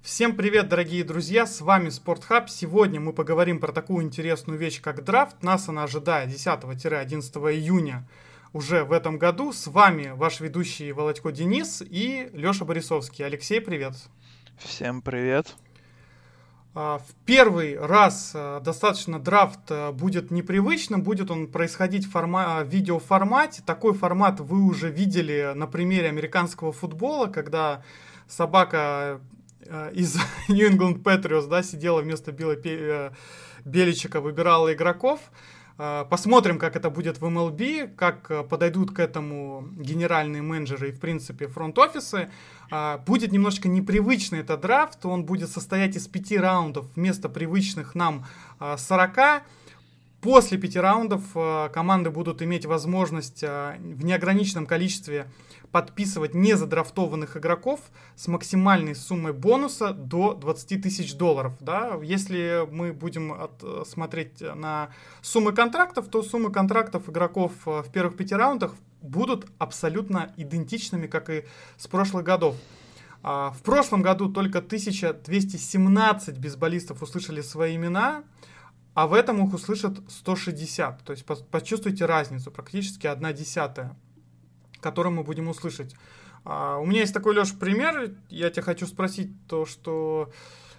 Всем привет, дорогие друзья, с вами Спортхаб. Сегодня мы поговорим про такую интересную вещь, как драфт. Нас она ожидает 10-11 июня уже в этом году. С вами ваш ведущий Володько Денис и Леша Борисовский. Алексей, привет. Всем привет. В первый раз достаточно драфт будет непривычным, будет он происходить в видеоформате. Такой формат вы уже видели на примере американского футбола, когда собака из New England Patriots, да, сидела вместо Билла Беличика, выбирала игроков. Посмотрим, как это будет в MLB, как подойдут к этому генеральные менеджеры и, в принципе, фронт-офисы. Будет немножко непривычный этот драфт. Он будет состоять из 5 раундов вместо привычных нам 40. После 5 раундов команды будут иметь возможность в неограниченном количестве подписывать незадрафтованных игроков с максимальной суммой бонуса до $20 тысяч. Да? Если мы будем смотреть на суммы контрактов, то суммы контрактов игроков в первых 5 раундах будут абсолютно идентичными, как и с прошлых годов. В прошлом году только 1217 бейсболистов услышали свои имена, а в этом их услышат 160. То есть почувствуйте разницу, практически 1/10, которую мы будем услышать. У меня есть такой, Леш, пример. Я тебя хочу спросить то, что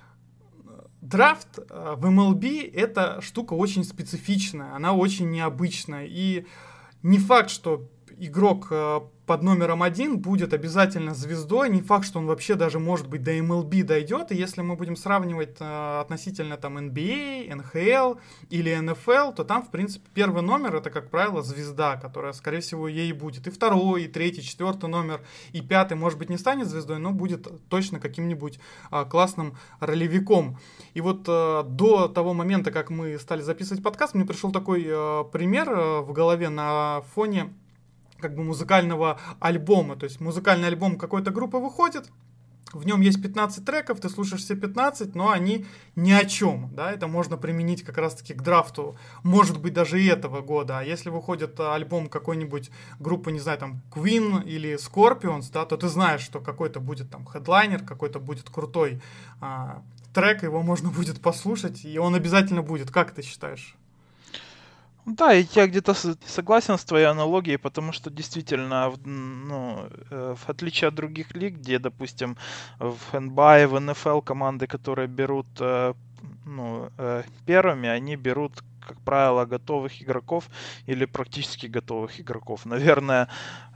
драфт в MLB это штука очень специфичная, она очень необычная. И не факт, что игрок под номером 1 будет обязательно звездой, не факт, что он вообще даже, может быть, до MLB дойдет. И если мы будем сравнивать относительно там NBA, NHL или NFL, то там, в принципе, первый номер это, как правило, звезда, которая, скорее всего, ей будет. И второй, и третий, четвертый номер, и пятый, может быть, не станет звездой, но будет точно каким-нибудь классным ролевиком. И вот до того момента, как мы стали записывать подкаст, мне пришел такой пример в голове на фоне как бы музыкального альбома. То есть музыкальный альбом какой-то группы выходит, в нем есть 15 треков, ты слушаешь все 15, но они ни о чем. Да? Это можно применить как раз-таки к драфту, может быть, даже и этого года. А если выходит альбом какой-нибудь группы, не знаю, там, Queen или Scorpions, да, то ты знаешь, что какой-то будет там хедлайнер, какой-то будет крутой трек, его можно будет послушать, и он обязательно будет. Как ты считаешь? Да, я где-то согласен с твоей аналогией, потому что действительно, в отличие от других лиг, где, допустим, в NBA и в NFL команды, которые берут первыми, они берут, как правило, готовых игроков или практически готовых игроков. Наверное,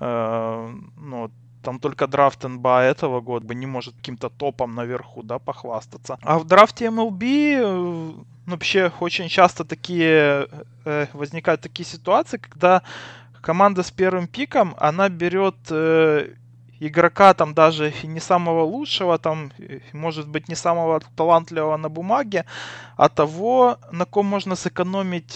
там только драфт НБА этого года не может каким-то топом наверху, да, похвастаться. А в драфте MLB вообще очень часто возникают такие ситуации, когда команда с первым пиком, она берет игрока там даже не самого лучшего, там, может быть, не самого талантливого на бумаге, а того, на ком можно сэкономить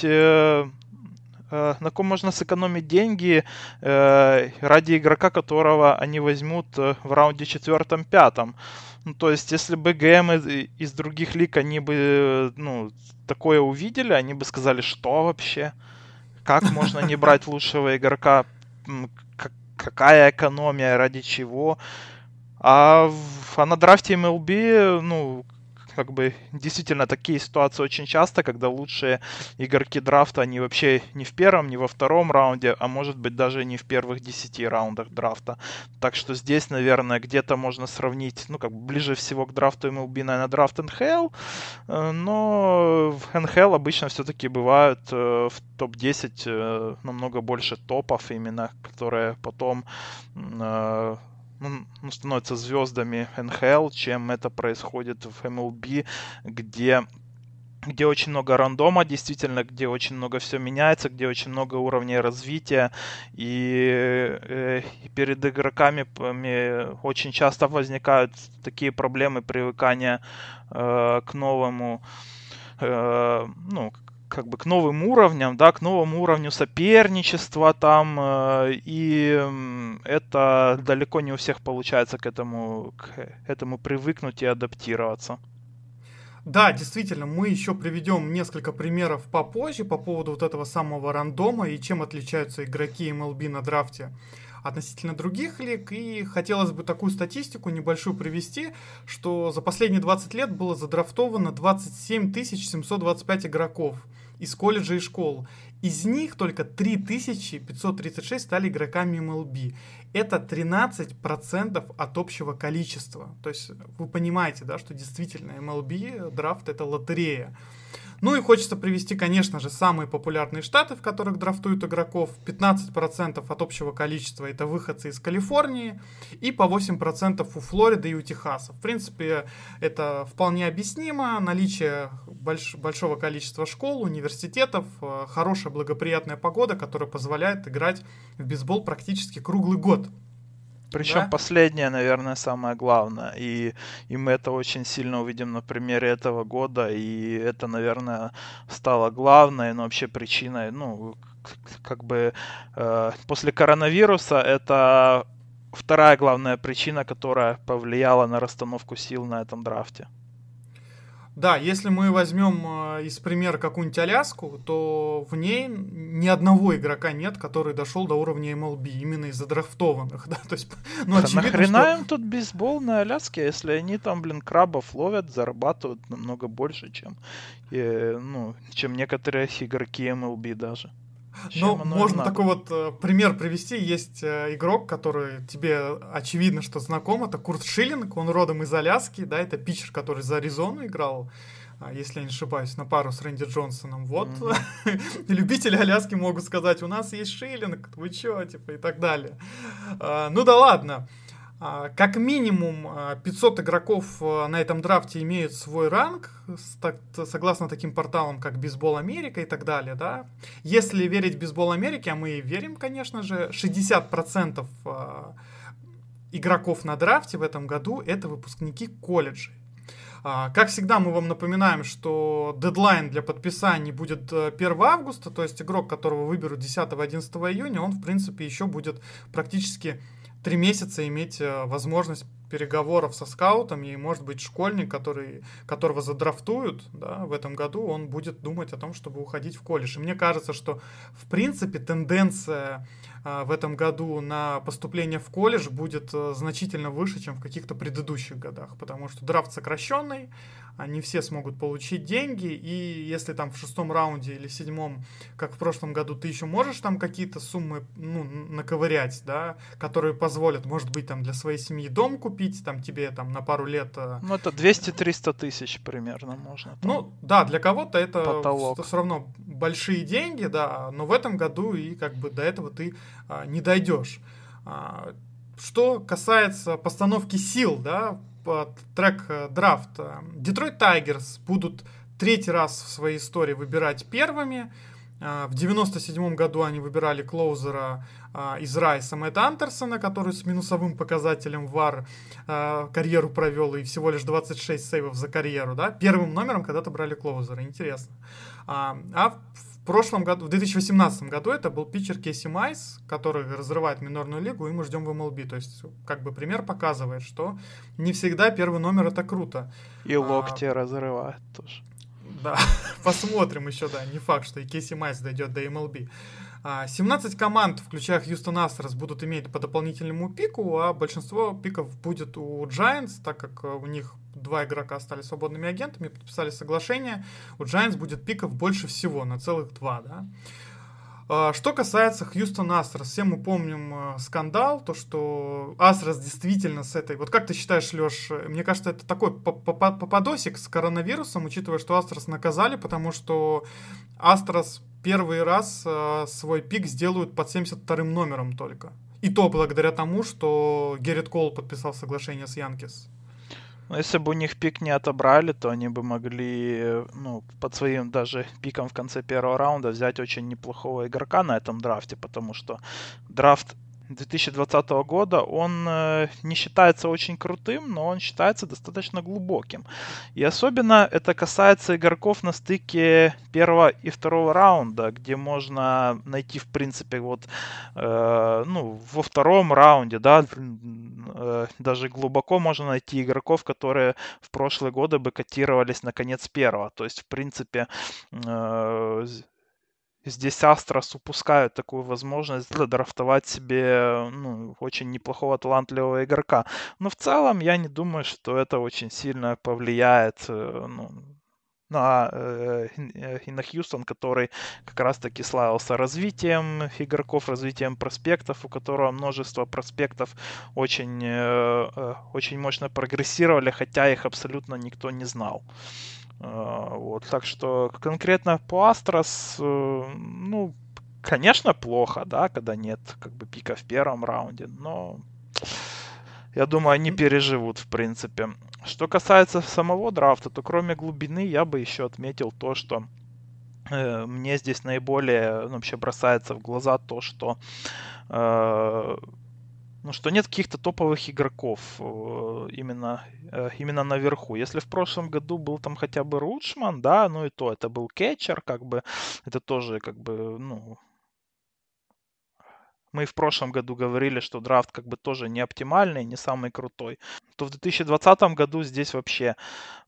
деньги ради игрока, которого они возьмут в раунде 4-5. То есть, если бы ГМы из других лиг, они бы такое увидели, они бы сказали, что вообще? Как можно не брать лучшего игрока? Какая экономия? Ради чего? А на драфте MLB, как бы действительно такие ситуации очень часто, когда лучшие игроки драфта, они вообще не в первом, не во втором раунде, а может быть даже не в первых 10 раундах драфта. Так что здесь, наверное, где-то можно сравнить, как бы ближе всего к драфту MLB, наверное, драфт НХЛ, но в НХЛ обычно все-таки бывают в топ-10 намного больше топов именно, которые потом становятся звездами НХЛ, чем это происходит в MLB, где очень много рандома, действительно, где очень много все меняется, где очень много уровней развития, и перед игроками очень часто возникают такие проблемы привыкания к новому, как бы к новым уровням, да, к новому уровню соперничества там, и это далеко не у всех получается к этому привыкнуть и адаптироваться. Да, действительно, мы еще приведем несколько примеров попозже по поводу вот этого самого рандома и чем отличаются игроки MLB на драфте относительно других лиг. И хотелось бы такую статистику небольшую привести, что за последние 20 лет было задрафтовано 27 725 игроков из колледжа и школ. Из них только 3536 стали игроками MLB. Это 13% от общего количества. То есть вы понимаете, да, что действительно MLB драфт — это лотерея. Ну и хочется привести, конечно же, самые популярные штаты, в которых драфтуют игроков. 15% от общего количества — это выходцы из Калифорнии, и по 8% у Флориды и у Техаса. В принципе, это вполне объяснимо. Наличие большого количества школ, университетов, хорошая благоприятная погода, которая позволяет играть в бейсбол практически круглый год. Причем Да? последнее, наверное, самое главное. И мы это очень сильно увидим на примере этого года. И это, наверное, стало главной, но вообще причиной, ну, как бы после коронавируса это вторая главная причина, которая повлияла на расстановку сил на этом драфте. Да, если мы возьмем из примера какую-нибудь Аляску, то в ней ни одного игрока нет, который дошел до уровня MLB, именно из задрафтованных. Да? То есть, ну, очевидно, нахрена им тут бейсбол на Аляске, если они там, крабов ловят, зарабатывают намного больше, чем некоторые игроки MLB даже. Ну, можно такой вот пример привести. Есть игрок, который тебе очевидно, что знаком. Это Курт Шиллинг, он родом из Аляски, да, это питчер, который за Аризону играл, если я не ошибаюсь, на пару с Рэнди Джонсоном. Вот, любители Аляски могут сказать, у нас есть Шиллинг, вы чё, типа, и так далее. Ну да ладно. Как минимум 500 игроков на этом драфте имеют свой ранг, согласно таким порталам, как Бейсбол Америка и так далее. Да? Если верить Бейсбол Америке, а мы верим, конечно же, 60% игроков на драфте в этом году — это выпускники колледжей. Как всегда, мы вам напоминаем, что дедлайн для подписаний будет 1 августа, то есть игрок, которого выберут 10-11 июня, он, в принципе, еще будет практически 3 месяца иметь возможность переговоров со скаутами, и, может быть, школьник, которого задрафтуют, да, в этом году, он будет думать о том, чтобы уходить в колледж. И мне кажется, что, в принципе, тенденция в этом году на поступление в колледж будет значительно выше, чем в каких-то предыдущих годах, потому что драфт сокращенный, не все смогут получить деньги, и если там в 6-м раунде или 7-м, как в прошлом году, ты еще можешь там какие-то суммы, ну, наковырять, да, которые позволят, может быть, там для своей семьи дом купить, там тебе там на пару лет... Ну, это 200-300 тысяч примерно можно. Там. Ну, да, для кого-то это все равно большие деньги, да, но в этом году и как бы до этого ты не дойдешь. Что касается постановки сил, да, трек-драфт, Детройт Тайгерс будут 3-й раз в своей истории выбирать первыми. В 97 году они выбирали клоузера из Райса Мэтта Андерсона, который с минусовым показателем ВАР карьеру провел и всего лишь 26 сейвов за карьеру. Да? Первым номером когда-то брали клоузера. Интересно. В прошлом году, в 2018 году это был питчер Кейси Майс, который разрывает минорную лигу, и мы ждем в MLB. То есть, как бы пример показывает, что не всегда первый номер — это круто. И локти разрывает тоже. Да, посмотрим еще, да. Не факт, что и Кейси Майс дойдет до MLB. 17 команд, включая Хьюстон Астros, будут иметь по дополнительному пику, а большинство пиков будет у Giants, так как у них 2 игрока стали свободными агентами, подписали соглашение. У Giants будет пиков больше всего, на целых 2, да. Что касается Хьюстон Астros, все мы помним скандал, то, что Астros действительно с этой... Вот как ты считаешь, Леш, мне кажется, это такой попадосик с коронавирусом, учитывая, что Астros наказали, потому что Астros первый раз свой пик сделают под 72-м номером только. И то благодаря тому, что Геррит Коул подписал соглашение с Янкис. Но если бы у них пик не отобрали, то они бы могли, под своим даже пиком в конце первого раунда взять очень неплохого игрока на этом драфте, потому что драфт 2020 года, он не считается очень крутым, но он считается достаточно глубоким. И особенно это касается игроков на стыке первого и второго раунда, где можно найти, в принципе, во втором раунде, да, даже глубоко можно найти игроков, которые в прошлые годы бы котировались на конец первого. То есть, в принципе, здесь Астрос упускают такую возможность задрафтовать себе очень неплохого талантливого игрока. Но в целом я не думаю, что это очень сильно повлияет и на Хьюстон, который как раз-таки славился развитием игроков, развитием проспектов, у которого множество проспектов очень мощно прогрессировали, хотя их абсолютно никто не знал. Вот, так что конкретно по Астрос, конечно, плохо, да, когда нет как бы пика в первом раунде, но я думаю, они переживут, в принципе. Что касается самого драфта, то кроме глубины я бы еще отметил то, что мне здесь наиболее вообще бросается в глаза то, что что нет каких-то топовых игроков именно наверху. Если в прошлом году был там хотя бы Ручман, да, и то это был кетчер, как бы, это тоже как бы, мы в прошлом году говорили, что драфт как бы тоже не оптимальный, не самый крутой, то в 2020 году здесь вообще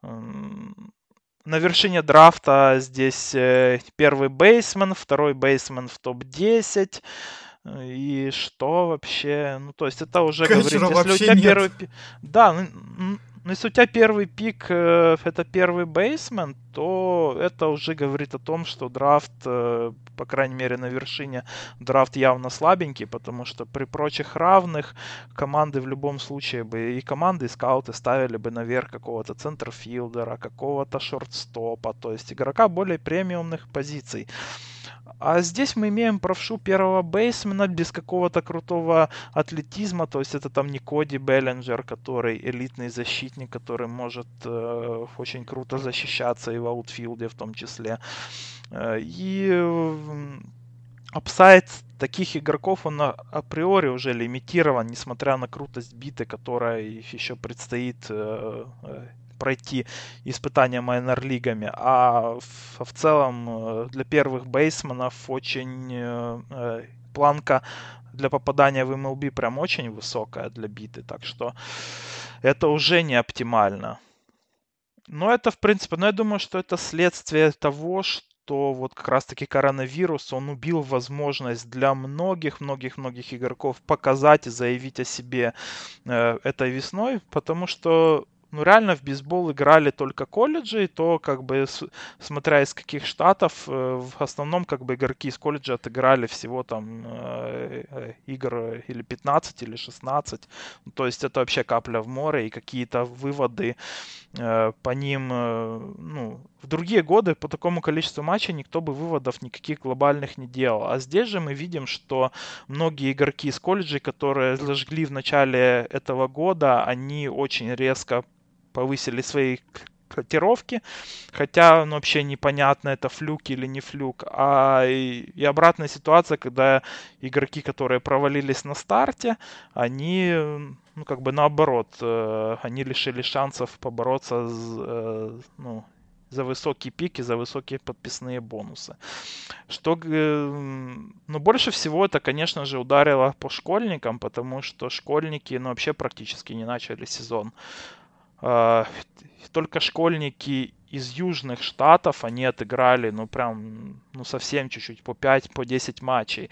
на вершине драфта здесь первый бейсмен, второй бейсмен в топ-10. И что вообще? То есть это уже Кетчера говорит, если у тебя нет. первый... Да, если у тебя первый пик это первый бейсмен, то это уже говорит о том, что драфт, по крайней мере на вершине, драфт явно слабенький, потому что при прочих равных команды в любом случае бы, и команды, и скауты ставили бы наверх какого-то центрфилдера, какого-то шортстопа, то есть игрока более премиумных позиций. А здесь мы имеем правшу первого бейсмена без какого-то крутого атлетизма. То есть это там не Коди Беллинджер, который элитный защитник, который может очень круто защищаться и в аутфилде в том числе. И апсайд таких игроков, он априори уже лимитирован, несмотря на крутость биты, которая еще предстоит пройти испытания майнор-лигами. А в целом для первых бейсменов очень планка для попадания в MLB прям очень высокая для биты. Так что это уже не оптимально. Но это, в принципе, я думаю, что это следствие того, что вот как раз-таки коронавирус, он убил возможность для многих игроков показать и заявить о себе этой весной, потому что реально в бейсбол играли только колледжи, и то, как бы, смотря из каких штатов, в основном, как бы, игроки из колледжа отыграли всего там игр или 15, или 16. То есть это вообще капля в море, и какие-то выводы по ним, в другие годы по такому количеству матчей никто бы выводов никаких глобальных не делал. А здесь же мы видим, что многие игроки из колледжей, которые зажгли в начале этого года, они очень резко повысили свои котировки, хотя вообще непонятно, это флюк или не флюк. И обратная ситуация, когда игроки, которые провалились на старте, они, как бы наоборот, они лишили шансов побороться за высокие пики, за высокие подписные бонусы. Но больше всего это, конечно же, ударило по школьникам, потому что школьники, вообще практически не начали сезон. Только школьники из южных штатов, они отыграли, совсем чуть-чуть, по 5, по 10 матчей.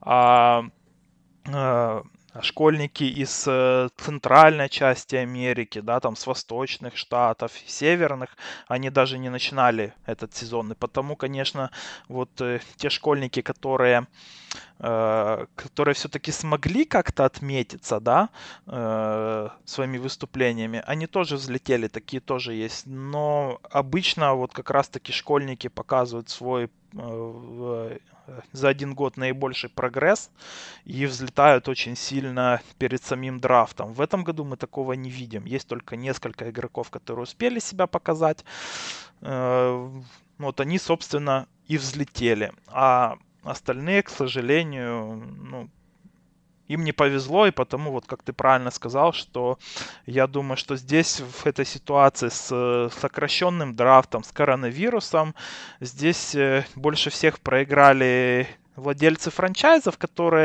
Школьники из центральной части Америки, да, там с восточных штатов, северных, они даже не начинали этот сезон. И потому, конечно, вот те школьники, которые все-таки смогли как-то отметиться, да, своими выступлениями, они тоже взлетели, такие тоже есть. Но обычно вот как раз-таки школьники показывают свой за один год наибольший прогресс и взлетают очень сильно перед самим драфтом. В этом году мы такого не видим. Есть только несколько игроков, которые успели себя показать. Вот они, собственно, и взлетели. А остальные, к сожалению, им не повезло, и потому, вот как ты правильно сказал, что я думаю, что здесь, в этой ситуации с сокращенным драфтом, с коронавирусом, здесь больше всех проиграли владельцы франчайзов,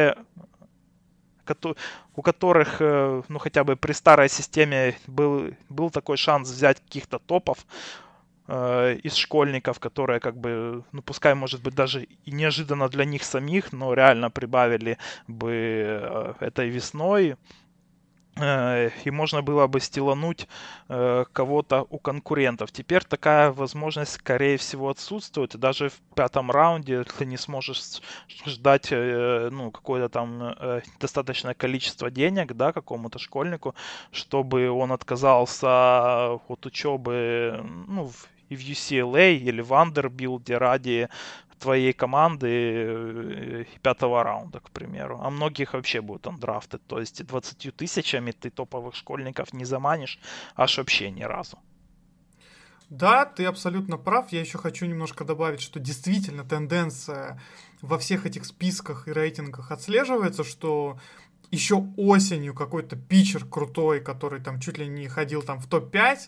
у которых, хотя бы при старой системе был такой шанс взять каких-то топов, из школьников, которые как бы, ну пускай может быть даже и неожиданно для них самих, но реально прибавили бы этой весной. И можно было бы стилануть кого-то у конкурентов. Теперь такая возможность, скорее всего, отсутствует. И даже в 5-м раунде ты не сможешь ждать ну, какое-то там достаточное количество денег, да, какому-то школьнику, чтобы он отказался от учебы, ну, и в UCLA или в Vanderbilt ради твоей команды 5-го раунда, к примеру. А многих вообще будут андрафты. То есть 20 тысячами ты топовых школьников не заманишь аж вообще ни разу. Да, ты абсолютно прав. Я еще хочу немножко добавить, что действительно тенденция во всех этих списках и рейтингах отслеживается, что еще осенью какой-то питчер крутой, который там чуть ли не ходил там в топ-5,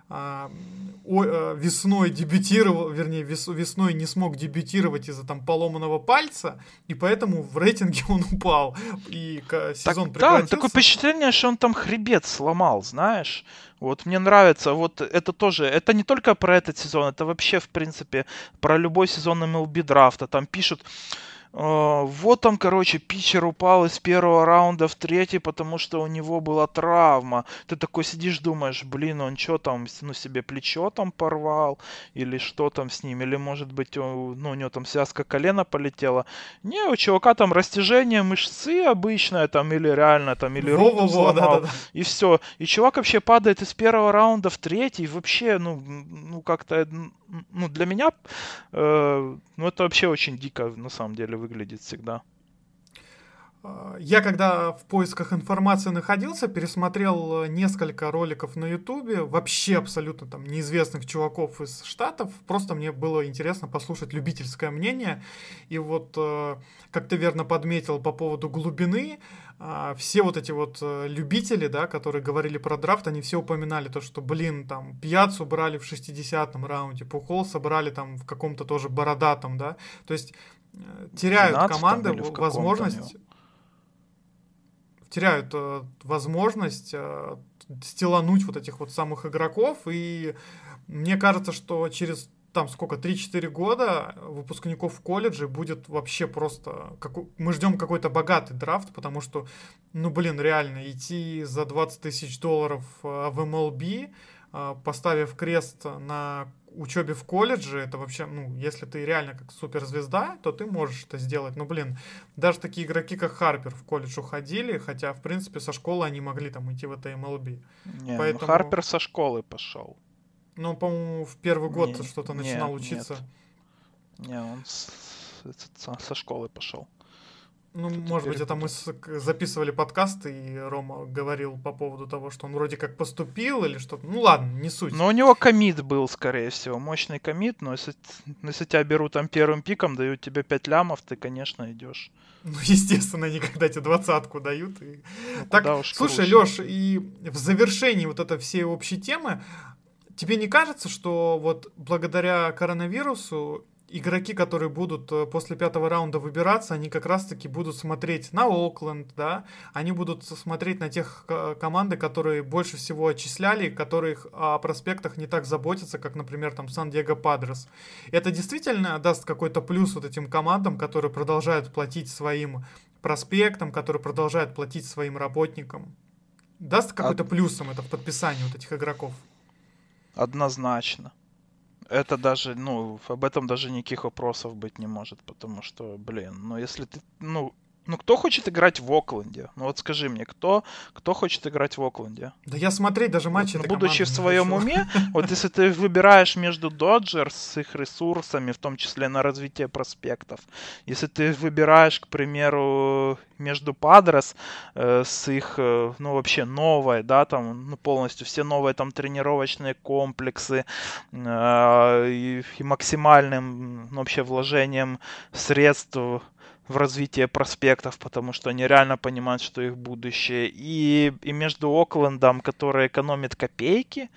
весной дебютировал, вернее, весной не смог дебютировать из-за там поломанного пальца, и поэтому в рейтинге он упал, и сезон прекратился. Да, такое впечатление, что он там хребет сломал, знаешь. Вот мне нравится, вот это тоже, это не только про этот сезон, это вообще, в принципе, про любой сезон MLB драфта. Там пишут, вот там, короче, питчер упал из 1-го раунда в 3-й, потому что у него была травма. Ты такой сидишь, думаешь, блин, он что там, ну, себе плечо там порвал, или что там с ним, или, может быть, ну, у него там связка колена полетела. Не, у чувака там растяжение мышцы обычное, там, или реально, там, или руку сломал, да. И все. И чувак вообще падает из 1-го раунда в 3-й, вообще, ну как-то, ну, для меня, ну, это вообще очень дико, на самом деле, выглядит всегда. Я когда в поисках информации находился, пересмотрел несколько роликов на Ютубе, вообще абсолютно там неизвестных чуваков из Штатов, просто мне было интересно послушать любительское мнение, и вот, как ты верно подметил по поводу глубины, все вот эти вот любители, да, которые говорили про драфт, они все упоминали то, что, блин, там, Пьяцу брали в 60-м раунде, Пухолса брали там в каком-то тоже бородатом, да, то есть теряют команды возможность... теряют возможность стилануть вот этих вот самых игроков, и мне кажется, что через там сколько, 3-4 года выпускников колледжа будет вообще просто... Мы ждем какой-то богатый драфт, потому что, ну, блин, реально, идти за $20 тысяч в MLB, поставив крест на учебе в колледже, это вообще, ну, если ты реально как суперзвезда, то ты можешь это сделать. Но, блин, даже такие игроки, как Харпер, в колледж уходили, хотя, в принципе, со школы они могли там идти в это MLB. Не, поэтому... ну, Харпер со школы пошел. Ну, по-моему, в первый год что-то начинал учиться. Не, он со школы пошел. Ну, может быть, это мы записывали подкаст, и Рома говорил по поводу того, что он вроде как поступил или что-то. Ну ладно, не суть. Но у него коммит был, скорее всего, мощный коммит, но если тебя берут там первым пиком, дают тебе 5 лямов, ты, конечно, идешь. Ну, естественно, они когда тебе 20-ку дают. И... Ну, так, слушай, Лёш, и в завершении вот этой всей общей темы, тебе не кажется, что вот благодаря коронавирусу игроки, которые будут после 5-го раунда выбираться, они как раз-таки будут смотреть на Окленд, да, они будут смотреть на тех команды, которые больше всего отчисляли, которых о проспектах не так заботятся, как, например, там Сан-Диего Падрес. Это действительно даст какой-то плюс вот этим командам, которые продолжают платить своим проспектам, которые продолжают платить своим работникам? Даст какой-то плюсом это в подписании вот этих игроков? Однозначно. Это даже, ну, об этом даже никаких вопросов быть не может, потому что, блин, ну, если ты, ну, кто хочет играть в Окленде? Ну, вот скажи мне, кто хочет играть в Окленде? Да я смотреть даже матчи вот, будучи в своем уме, вот если ты выбираешь между Доджерс с их ресурсами, в том числе на развитие проспектов, если ты выбираешь, к примеру, между Падрес с их, ну, вообще новой, да, там, ну, полностью все новые там тренировочные комплексы и максимальным, ну, вообще вложением средств в развитие проспектов, потому что они реально понимают, что их будущее. И между Оклендом, который экономит копейки,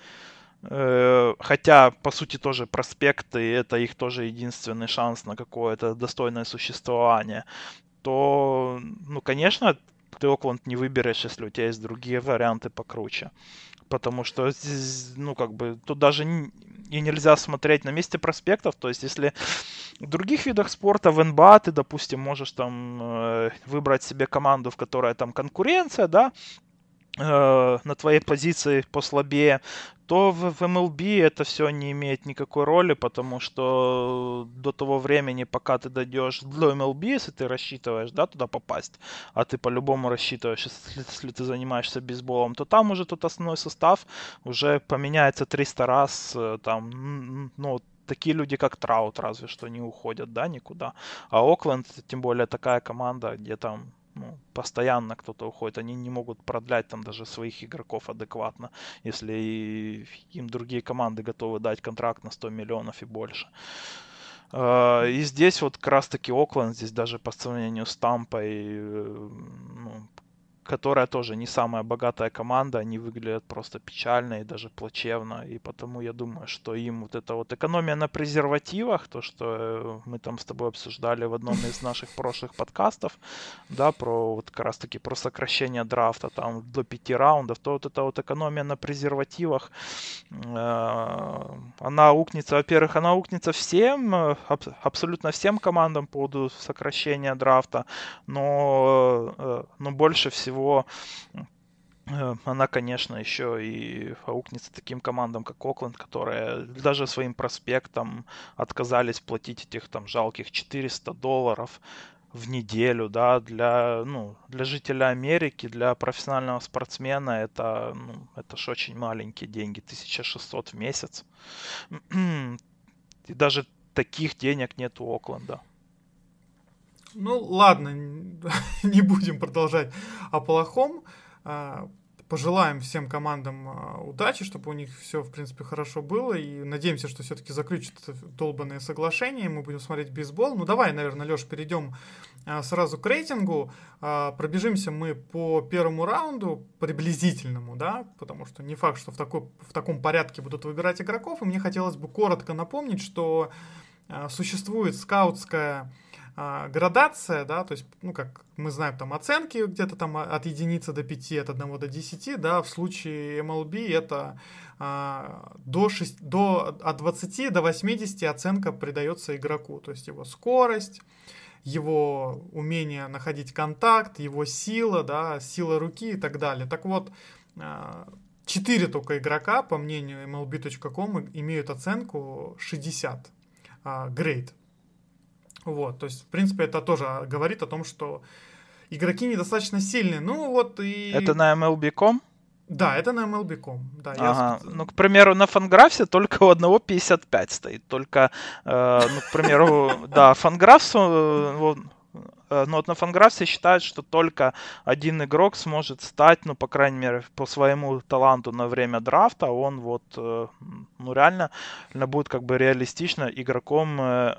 хотя, по сути, тоже проспекты, это их тоже единственный шанс на какое-то достойное существование, то, ну, конечно, ты Окленд не выберешь, если у тебя есть другие варианты покруче. Потому что, ну, как бы, тут даже и нельзя смотреть на месте проспектов. То есть, если в других видах спорта, в НБА, ты, допустим, можешь там выбрать себе команду, в которой там конкуренция, да, на твоей позиции послабее, то в MLB это все не имеет никакой роли, потому что до того времени, пока ты дойдешь до MLB, если ты рассчитываешь, да, туда попасть, а ты по-любому рассчитываешь, если ты занимаешься бейсболом, то там уже тот основной состав уже поменяется 300 раз, там, ну, такие люди, как Траут, разве что не уходят, да, никуда. А Окленд, тем более, такая команда, где там постоянно кто-то уходит, они не могут продлять там даже своих игроков адекватно, если им другие команды готовы дать контракт на 100 миллионов и больше. И здесь вот как раз таки Окленд, здесь даже по сравнению с Тампой, которая тоже не самая богатая команда, они выглядят просто печально и даже плачевно, и потому я думаю, что им вот эта вот экономия на презервативах, то, что мы там с тобой обсуждали в одном из наших прошлых подкастов, да, про вот как раз таки про сокращение драфта там до 5 раундов, то вот эта вот экономия на презервативах, она аукнется, во-первых, она аукнется всем, абсолютно всем командам по поводу сокращения драфта, но больше всего она, конечно, еще и аукнется таким командам, как Окленд, которые даже своим проспектам отказались платить этих там жалких $400 в неделю, да, для жителя Америки, для профессионального спортсмена это ж очень маленькие деньги, 1600 в месяц. И даже таких денег нет у Окленда. Ну, ладно, не будем продолжать о плохом. Пожелаем всем командам удачи, чтобы у них все, в принципе, хорошо было. И надеемся, что все-таки заключат долбанное соглашение, и мы будем смотреть бейсбол. Ну, давай, наверное, Леш, перейдем сразу к рейтингу. Пробежимся мы по первому раунду, приблизительному, да, потому что не факт, что в таком порядке будут выбирать игроков. И мне хотелось бы коротко напомнить, что существует скаутская градация, да, то есть, как мы знаем, там оценки где-то там от единицы до 5, от 1 до 10, да, в случае MLB это от 20 до 80 оценка придается игроку, то есть его скорость, его умение находить контакт, его сила, да, сила руки и так далее. Так вот, 4 только игрока, по мнению MLB.com, имеют оценку 60, grade. Вот, то есть, в принципе, это тоже говорит о том, что игроки недостаточно сильные. Ну, вот и... Это на MLB.com? Да, это на MLB.com. Да, ага. Ну, к примеру, на Fangraphs только у одного 55 стоит. Только, к примеру, да, Fangraphs, но вот на Fangraphs считают, что только один игрок сможет стать, по крайней мере, по своему таланту на время драфта, он вот, реально будет как бы реалистично игроком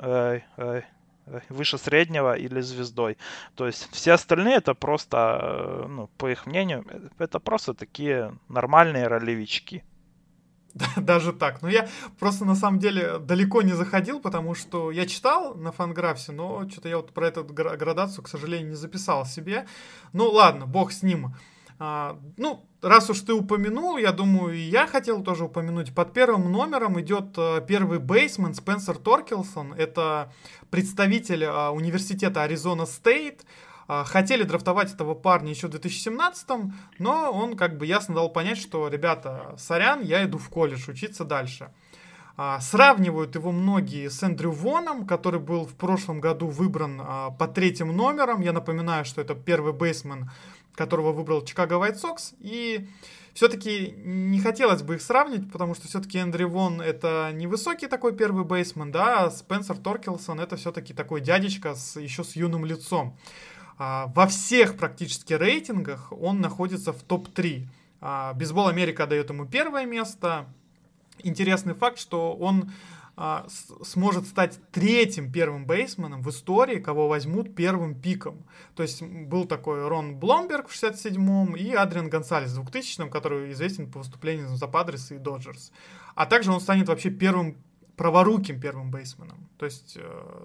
выше среднего или звездой. То есть все остальные это просто, по их мнению, это просто такие нормальные ролевички. Даже так. Но я просто на самом деле далеко не заходил, потому что я читал на Fangraphs, но что-то я вот про эту градацию, к сожалению, не записал себе. Ну ладно, бог с ним. Раз уж ты упомянул, я думаю, и я хотел тоже упомянуть. Под первым номером идет первый бейсмен Спенсер Торкелсон. Это представитель университета Аризона Стейт. Хотели драфтовать этого парня еще в 2017-м, но он как бы ясно дал понять, что, ребята, сорян, я иду в колледж учиться дальше. Сравнивают его многие с Эндрю Воном, который был в прошлом году выбран под 3-м номером. Я напоминаю, что это первый бейсмен, которого выбрал Чикаго White Sox. И все-таки не хотелось бы их сравнить, потому что все-таки Эндрю Вон это невысокий такой первый бейсмен, да, а Спенсер Торкелсон это все-таки такой дядечка еще с юным лицом. Во всех практически рейтингах он находится в топ-3. Бейсбол Америка дает ему первое место. Интересный факт, что он сможет стать 3-м первым бейсменом в истории, кого возьмут первым пиком. То есть был такой Рон Бломберг в 67-м и Адриан Гонсалес в 2000-м, который известен по выступлениям за Падрес и Доджерс. А также он станет вообще первым праворуким первым бейсменом. То есть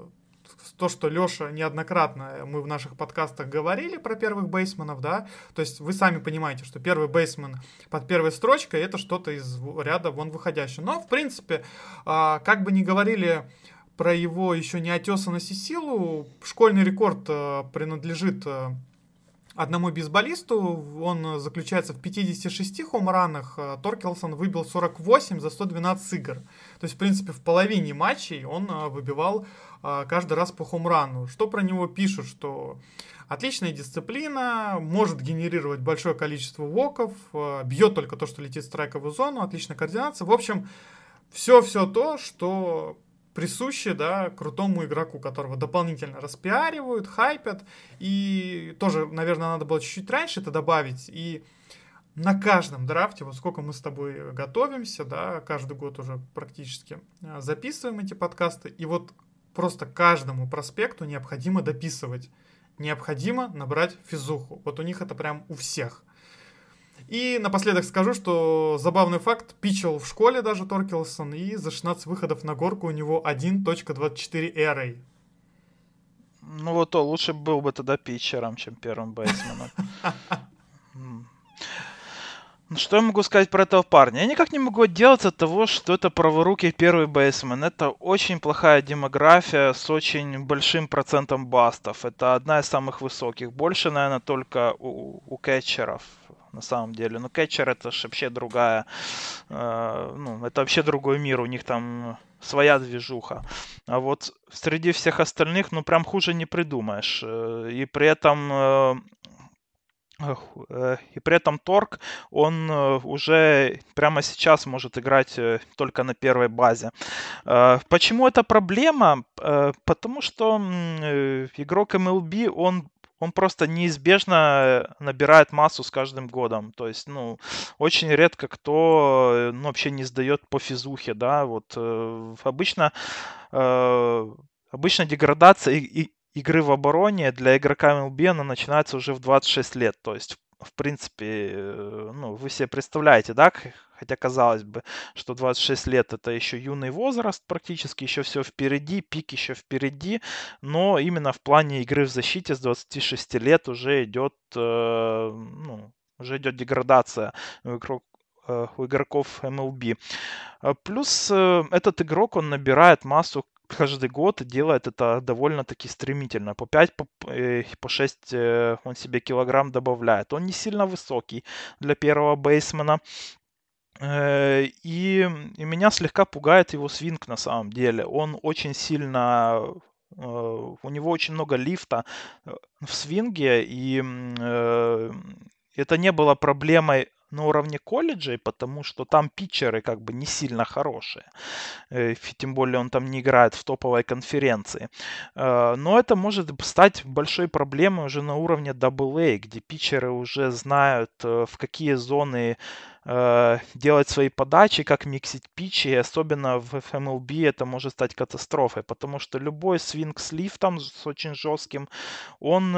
то, что Леша неоднократно мы в наших подкастах говорили про первых бейсменов, да, то есть вы сами понимаете, что первый бейсмен под первой строчкой это что-то из ряда вон выходящее. Но, в принципе, как бы ни говорили про его еще неотесанность и силу, школьный рекорд принадлежит одному бейсболисту, он заключается в 56 хоумранах, Торкелсон выбил 48 за 112 игр. То есть, в принципе, в половине матчей он выбивал каждый раз по хоумрану. Что про него пишут, что отличная дисциплина, может генерировать большое количество воков, бьет только то, что летит в страйковую зону, отличная координация. В общем, все то, что присуще, да, крутому игроку, которого дополнительно распиаривают, хайпят. И тоже, наверное, надо было чуть-чуть раньше это добавить. И на каждом драфте, вот сколько мы с тобой готовимся, да, каждый год уже практически записываем эти подкасты, и вот просто каждому проспекту необходимо дописывать. Необходимо набрать физуху. Вот у них это прям у всех. И напоследок скажу, что забавный факт, питчил в школе даже Торкелсон, и за 16 выходов на горку у него 1.24 ERA. Ну вот то, лучше был бы тогда питчером, чем первым бейсменом. Что я могу сказать про этого парня? Я никак не могу отделаться от того, что это праворукий первый бейсмен. Это очень плохая демография с очень большим процентом бастов. Это одна из самых высоких. Больше, наверное, только у кетчеров. На самом деле. Но кетчер это же вообще другая, это вообще другой мир, у них там своя движуха. А вот среди всех остальных, прям хуже не придумаешь. И при этом Торк, он уже прямо сейчас может играть только на первой базе. Почему это проблема? Потому что игрок MLB, он просто неизбежно набирает массу с каждым годом. То есть, очень редко кто вообще не сдает по физухе, да. Вот обычно деградация игры в обороне для игрока MLB она начинается уже в 26 лет. То есть, в принципе, вы себе представляете, да, хотя казалось бы, что 26 лет это еще юный возраст практически, еще все впереди, пик еще впереди, но именно в плане игры в защите с 26 лет уже идет деградация у игроков MLB. Плюс этот игрок, он набирает массу каждый год и делает это довольно-таки стремительно. По 5, по 6 он себе килограмм добавляет. Он не сильно высокий для первого бейсмена. И меня слегка пугает его свинг на самом деле. Он очень сильно... У него очень много лифта в свинге, и это не было проблемой на уровне колледжей, потому что там питчеры как бы не сильно хорошие. Тем более он там не играет в топовой конференции. Но это может стать большой проблемой уже на уровне AA, где питчеры уже знают, в какие зоны делать свои подачи, как миксить питчи, и особенно в MLB это может стать катастрофой, потому что любой свинг с лифтом, с очень жестким, он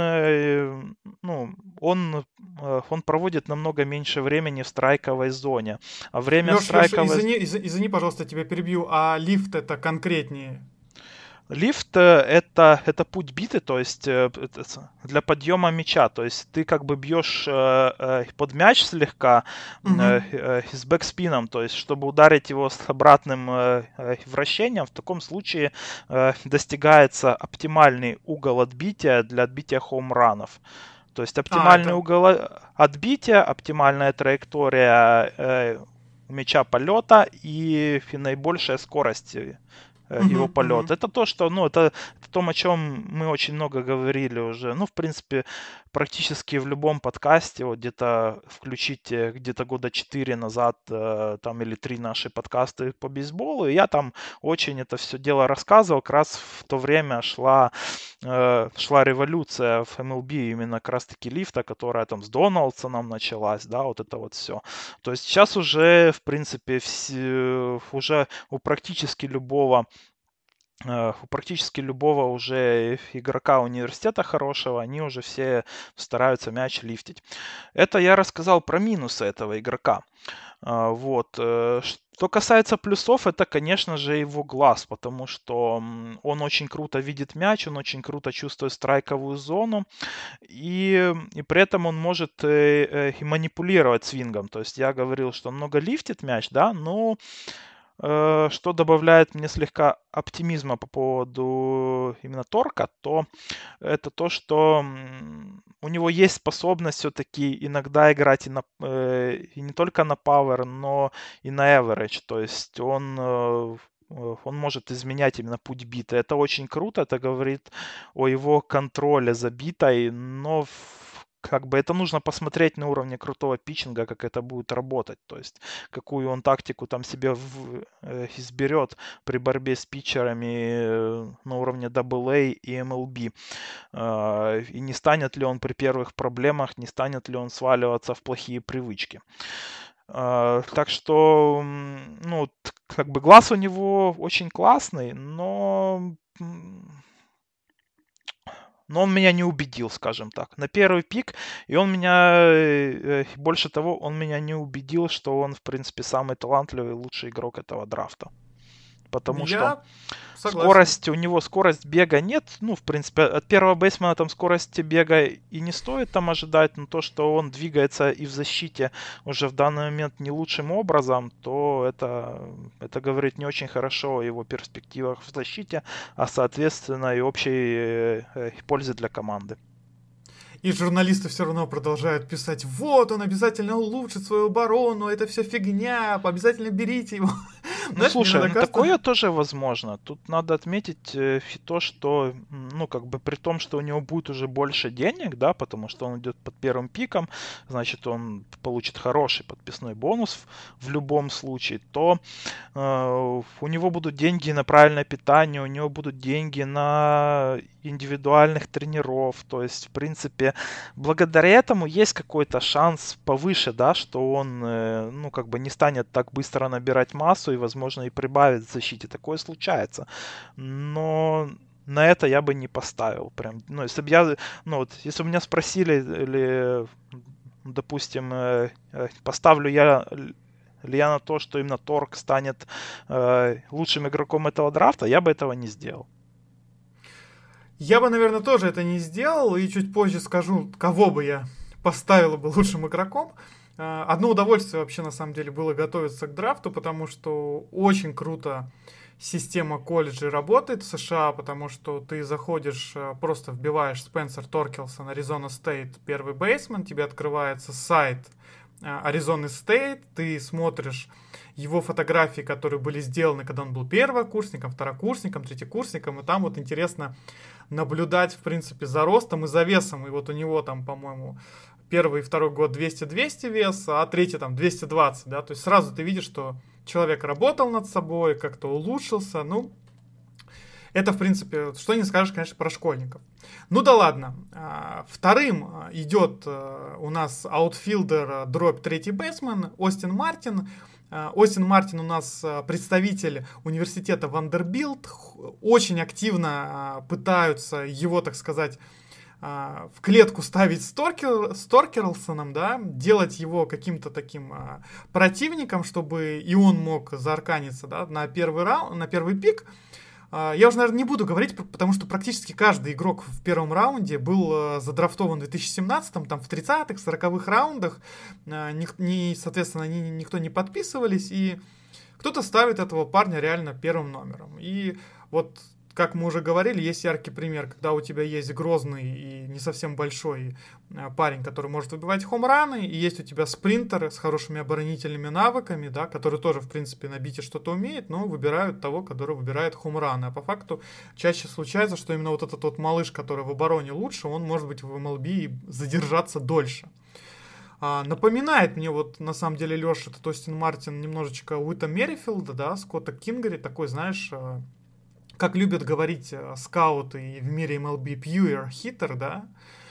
проводит намного меньше времени в страйковой зоне. А время Леш, страйковой... извини, пожалуйста, тебя перебью, а лифт это конкретнее? Лифт это путь биты, то есть для подъема мяча. То есть ты как бы бьешь под мяч слегка с бэкспином, то есть чтобы ударить его с обратным вращением, в таком случае достигается оптимальный угол отбития для отбития хоумранов. То есть оптимальный угол отбития, оптимальная траектория мяча полета и наибольшая скорость его полет. Это то, что, это то, о чем мы очень много говорили уже. В принципе, практически в любом подкасте, вот где-то включите где-то года 4 назад, там или 3 наши подкасты по бейсболу, и я там очень это все дело рассказывал. Как раз в то время шла революция в MLB именно как раз-таки лифта, которая там с Доналдсоном началась, да, вот это вот все. То есть сейчас уже, в принципе, уже у практически любого уже игрока университета хорошего, они уже все стараются мяч лифтить. Это я рассказал про минусы этого игрока. Вот. Что касается плюсов, это, конечно же, его глаз, потому что он очень круто видит мяч, он очень круто чувствует страйковую зону, и при этом он может и манипулировать свингом. То есть я говорил, что он много лифтит мяч, да, но что добавляет мне слегка оптимизма по поводу именно торка, то это то, что у него есть способность все-таки иногда играть и не только на power, но и на average. То есть он может изменять именно путь биты. Это очень круто, это говорит о его контроле за битой, но как бы это нужно посмотреть на уровне крутого питчинга, как это будет работать. То есть какую он тактику там себе изберет при борьбе с питчерами на уровне AA и MLB. И не станет ли он при первых проблемах, не станет ли он сваливаться в плохие привычки. Так что, ну, как бы глаз у него очень классный, но он меня не убедил, скажем так. На первый пик, и он меня, больше того, он меня не убедил, что он, в принципе, самый талантливый, лучший игрок этого драфта. Потому что у него скорость бега нет. Ну, в принципе, от первого бейсмена там скорости бега и не стоит там ожидать, но то, что он двигается и в защите уже в данный момент не лучшим образом, то это говорит не очень хорошо о его перспективах в защите, а соответственно и общей пользе для команды. И журналисты все равно продолжают писать: вот, он обязательно улучшит свою оборону, это все фигня, обязательно берите его. Ну, слушай, такое тоже возможно. Тут надо отметить то, что, ну, как бы при том, что у него будет уже больше денег, да, потому что он идет под первым пиком, значит, он получит хороший подписной бонус в любом случае, то у него будут деньги на правильное питание, у него будут деньги на индивидуальных тренеров, то есть, в принципе, благодаря этому есть какой-то шанс повыше, да, что он, ну, как бы не станет так быстро набирать массу и, возможно, и прибавит в защите. Такое случается. Но на это я бы не поставил. Прям, ну, если бы я, ну, вот, если бы меня спросили, или, допустим, поставлю я ли я на то, что именно Торк станет лучшим игроком этого драфта, я бы этого не сделал. Я бы, наверное, тоже это не сделал, и чуть позже скажу, кого бы я поставил бы лучшим игроком. Одно удовольствие вообще, на самом деле, было готовиться к драфту, потому что очень круто система колледжей работает в США, потому что ты заходишь, просто вбиваешь Спенсер Торкелсон, Аризона Стейт, первый бейсмен, тебе открывается сайт Аризоны Стейт, ты смотришь его фотографии, которые были сделаны, когда он был первокурсником, второкурсником, третьекурсником, и там вот интересно наблюдать, в принципе, за ростом и за весом. И вот у него там, по-моему, первый и второй год 200-200 вес, а третий там 220, да, то есть сразу ты видишь, что человек работал над собой, как-то улучшился, ну, это, в принципе, что не скажешь, конечно, про школьников. Ну да ладно. Вторым идет у нас аутфилдер дробь третий бейсмен Остин Мартин. Остин Мартин у нас представитель университета Вандербилт. Очень активно пытаются его, так сказать, в клетку ставить с Торкерлсоном, да, делать его каким-то таким противником, чтобы и он мог заарканиться, да, на первый пик. Я уже, наверное, не буду говорить, потому что практически каждый игрок в первом раунде был задрафтован в 2017-м, там в 30-х, 40-х раундах. Соответственно, они никто не подписывались, и кто-то ставит этого парня реально первым номером. И вот, как мы уже говорили, есть яркий пример, когда у тебя есть грозный и не совсем большой парень, который может выбивать хомраны, и есть у тебя спринтер с хорошими оборонительными навыками, да, который тоже, в принципе, на бите что-то умеет, но выбирают того, который выбирает хомраны. А по факту чаще случается, что именно вот этот вот малыш, который в обороне лучше, он может быть в MLB задержаться дольше. Напоминает мне вот, на самом деле, Леша, этот Остин Мартин немножечко Уита Меррифилда, да, Скотта Кингари, такой, знаешь, как любят говорить скауты и в мире MLB, pure hitter, да,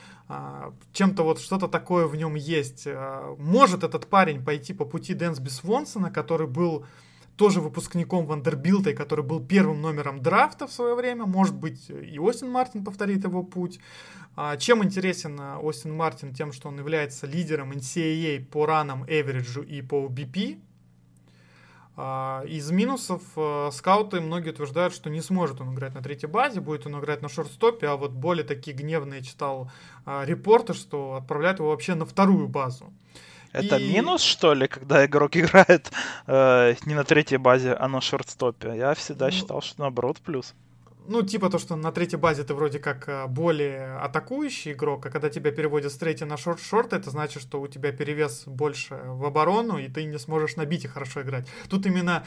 чем-то вот что-то такое в нем есть. Может этот парень пойти по пути Дэнсби Свонсона, который был тоже выпускником Вандербилта, который был первым номером драфта в свое время. Может быть, и Остин Мартин повторит его путь. Чем интересен Остин Мартин? Тем, что он является лидером NCAA по ранам, эвериджу и по BP. Из минусов скауты многие утверждают, что не сможет он играть на третьей базе, будет он играть на шортстопе, а вот более такие гневные читал репорты, что отправляют его вообще на вторую базу. Это минус, что ли, когда игрок играет не на третьей базе, а на шортстопе? Я всегда считал, что наоборот плюс. Ну, типа то, что на третьей базе ты вроде как более атакующий игрок, а когда тебя переводят с третьей на шорт, это значит, что у тебя перевес больше в оборону, и ты не сможешь набить и хорошо играть. Тут именно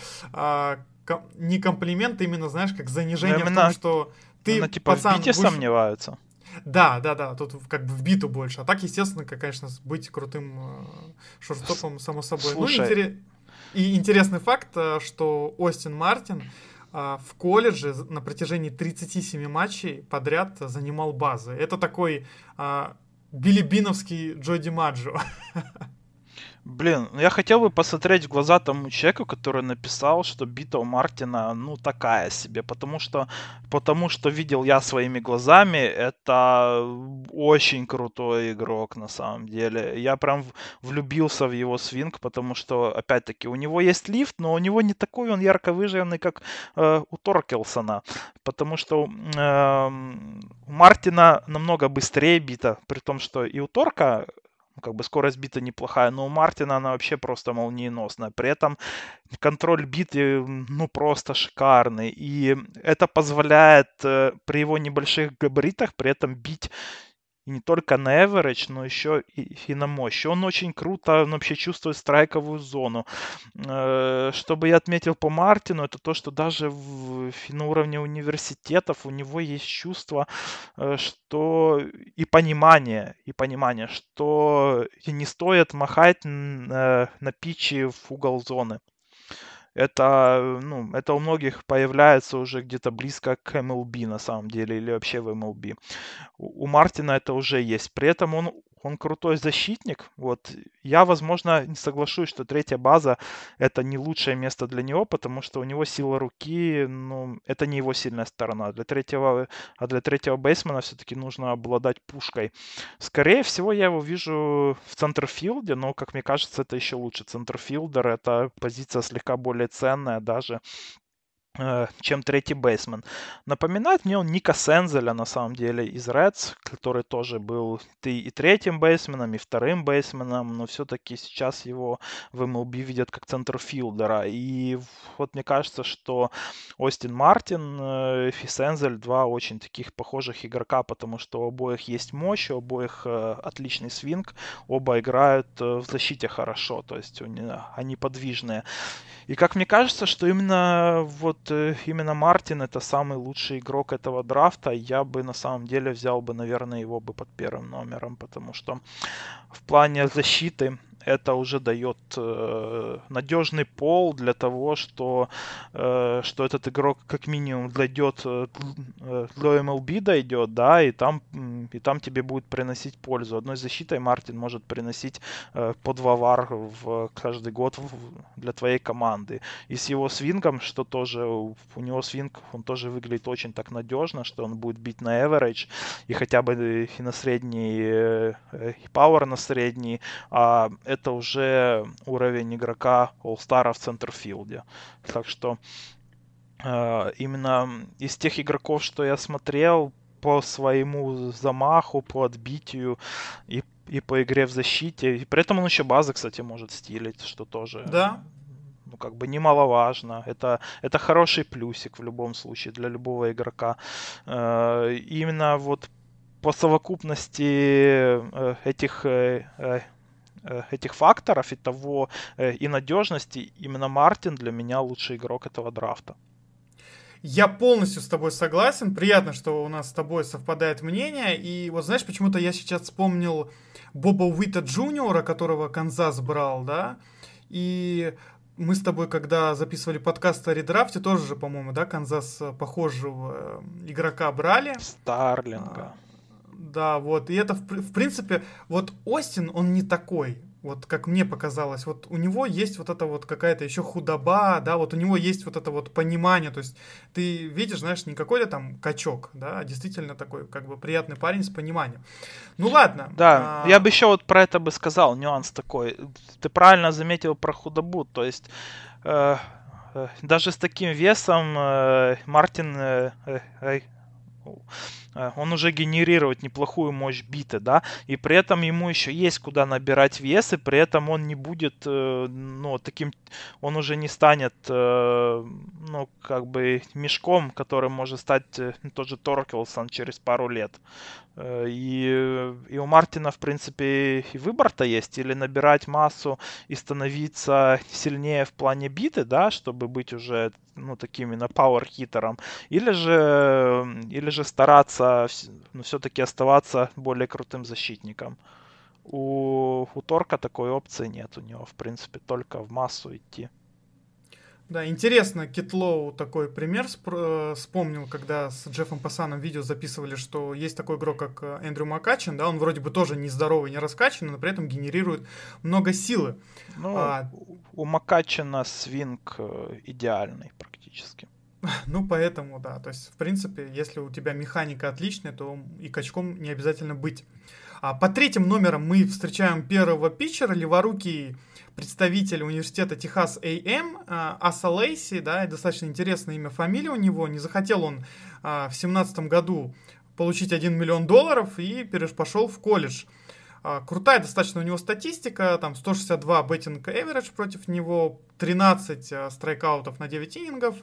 не комплимент, именно, знаешь, как занижение именно, в том, что ты, типа, пацан, в бите будешь... сомневаются. Да, тут как бы в биту больше. А так, естественно, конечно, быть крутым шортстопом, само собой. Слушай. И интересный факт, что Остин Мартин в колледже на протяжении 37 матчей подряд занимал базы. Это такой билибиновский Джо Димаджо. Блин, я хотел бы посмотреть в глаза тому человеку, который написал, что бита у Мартина, такая себе, потому что видел я своими глазами, это очень крутой игрок на самом деле. Я прям влюбился в его свинг, потому что, опять-таки, у него есть лифт, но у него не такой он ярко выжженный, как у Торкелсона, потому что у Мартина намного быстрее бита, при том, что и у Торка как бы скорость биты неплохая, но у Мартина она вообще просто молниеносная. При этом контроль биты, просто шикарный. И это позволяет при его небольших габаритах при этом бить и не только на average, но еще и на мощь. Он очень круто, он вообще чувствует страйковую зону. Что бы я отметил по Мартину, это то, что даже на уровне университетов у него есть чувство, что и понимание, что не стоит махать на питче в угол зоны. Это у многих появляется уже где-то близко к MLB на самом деле, или вообще в MLB. У Мартина это уже есть. При этом он крутой защитник. Вот. Я, возможно, не соглашусь, что третья база это не лучшее место для него, потому что у него сила руки, это не его сильная сторона. Для третьего бейсмена все-таки нужно обладать пушкой. Скорее всего, я его вижу в центрфилде, но, как мне кажется, это еще лучше. Центрфилдер — это позиция слегка более ценная даже, чем третий бейсмен. Напоминает мне он Ника Сензеля, на самом деле, из Reds, который тоже был и третьим бейсменом, и вторым бейсменом, но все-таки сейчас его в MLB видят как центрфилдера. И вот мне кажется, что Остин Мартин и Сензель два очень таких похожих игрока, потому что у обоих есть мощь, у обоих отличный свинг, оба играют в защите хорошо, то есть они подвижные. И как мне кажется, что именно Мартин это самый лучший игрок этого драфта, я бы на самом деле взял бы, наверное, его бы под первым номером, потому что в плане защиты это уже дает надежный пол для того, что этот игрок как минимум дойдет до MLB дойдет, да, и там тебе будет приносить пользу. Одной защитой Мартин может приносить по 2 вар каждый год для твоей команды. И с его свингом, что тоже у него свинг, он тоже выглядит очень так надежно, что он будет бить на average и хотя бы и на средний, и power на средний, а это уже уровень игрока All-Star в центрфилде. Так что именно из тех игроков, что я смотрел по своему замаху, по отбитию и по игре в защите, и при этом он еще базы, кстати, может стилить, что тоже... Да. Как бы немаловажно. Это хороший плюсик в любом случае для любого игрока. Именно вот по совокупности этих факторов и надежности, именно Мартин для меня лучший игрок этого драфта. Я полностью с тобой согласен. Приятно, что у нас с тобой совпадает мнение. И вот знаешь, почему-то я сейчас вспомнил Боба Уита Джуниора, которого Канзас брал, да? И мы с тобой, когда записывали подкаст о редрафте, тоже же, по-моему, да, Канзас похожего игрока брали. Старлинга. Да, вот. И это, в принципе, вот Остин, он не такой. Вот как мне показалось, вот у него есть вот это вот какая-то еще худоба, да, вот у него есть вот это вот понимание, то есть ты видишь, знаешь, не какой-то там качок, да, а действительно такой как бы приятный парень с пониманием. Ну ладно. Да, я бы еще вот про это бы сказал, нюанс такой. Ты правильно заметил про худобу, то есть даже с таким весом Мартин он уже генерирует неплохую мощь биты, да, и при этом ему еще есть куда набирать вес, и при этом он не будет, ну, таким, он уже не станет, ну, как бы мешком, которым может стать тот же Торкелсон через пару лет. И у Мартина, в принципе, и выбор-то есть, или набирать массу и становиться сильнее в плане биты, да, чтобы быть уже, ну, таким именно пауэр-хитером, или же стараться, ну, все-таки оставаться более крутым защитником. У Торка такой опции нет, у него, в принципе, только в массу идти. Да, интересно, Китлоу такой пример вспомнил, когда с Джеффом Пассаном видео записывали, что есть такой игрок, как Эндрю Макачин, да, он вроде бы тоже не здоровый, не раскачанный, но при этом генерирует много силы. Ну, у Макачина свинг идеальный практически. Ну, поэтому, да, то есть, в принципе, если у тебя механика отличная, то и качком не обязательно быть. По третьим номерам мы встречаем первого питчера, леворукий представитель университета Техас A&M, Аса Лейси, да, достаточно интересное имя, фамилия у него. Не захотел он в 2017 году получить $1 миллион и пошел в колледж. Крутая достаточно у него статистика, там 162 беттинг эверидж против него, 13 страйкаутов на 9 иннингов,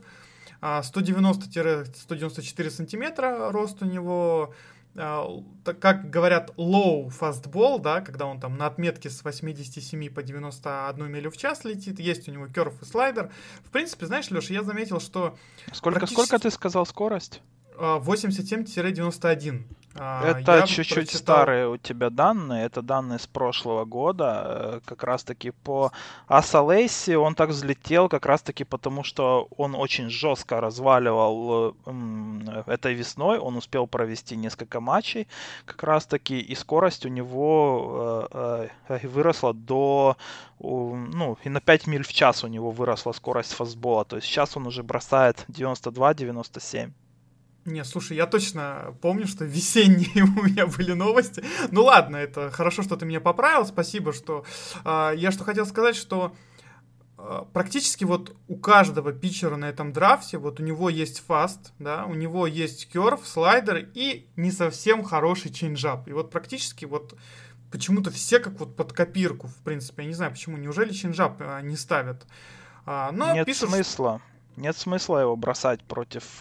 190-194 сантиметра рост у него, как говорят, low fastball, да, когда он там на отметке с 87 по 91 милю в час летит, есть у него керв и слайдер. В принципе, знаешь, Леша, я заметил, что... Сколько ты сказал скорость? 87-91. Это чуть-чуть старые у тебя данные, это данные с прошлого года, как раз-таки по Аса Лейси он так взлетел как раз-таки потому, что он очень жестко разваливал этой весной, он успел провести несколько матчей как раз-таки, и скорость у него выросла до, ну, и на 5 миль в час у него выросла скорость фастбола, то есть сейчас он уже бросает 92-97. Не, слушай, я точно помню, что весенние у меня были новости. Ну ладно, это хорошо, что ты меня поправил, спасибо, что... я что хотел сказать, что практически вот у каждого питчера на этом драфте, вот у него есть фаст, да, у него есть керв, слайдер и не совсем хороший чейнджап. И вот практически вот почему-то все как вот под копирку, в принципе. Я не знаю, почему, неужели чейнджап не ставят? Но нет пишут, смысла. Нет смысла его бросать против...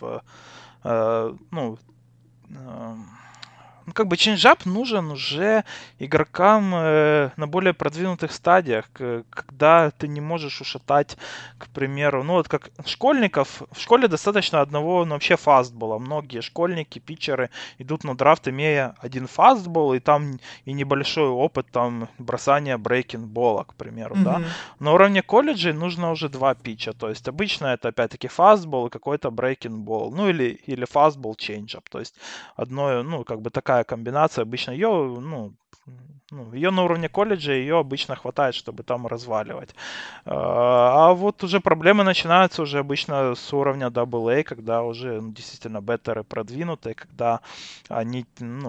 как бы чейнджап нужен уже игрокам на более продвинутых стадиях, когда ты не можешь ушатать, к примеру, ну вот как школьников, в школе достаточно одного, ну, вообще фастбола. Многие школьники, питчеры идут на драфт, имея один фастбол, и там и небольшой опыт там бросания брейкинг-бола, к примеру, да. На уровне колледжей нужно уже два питча, то есть обычно это опять-таки фастбол и какой-то брейкинг-бол, ну или фастбол чейнджап, то есть одно, ну, как бы такая комбинация, обычно ее, ее на уровне колледжа ее обычно хватает, чтобы там разваливать. А вот уже проблемы начинаются уже обычно с уровня AA, когда уже действительно беттеры продвинутые, когда они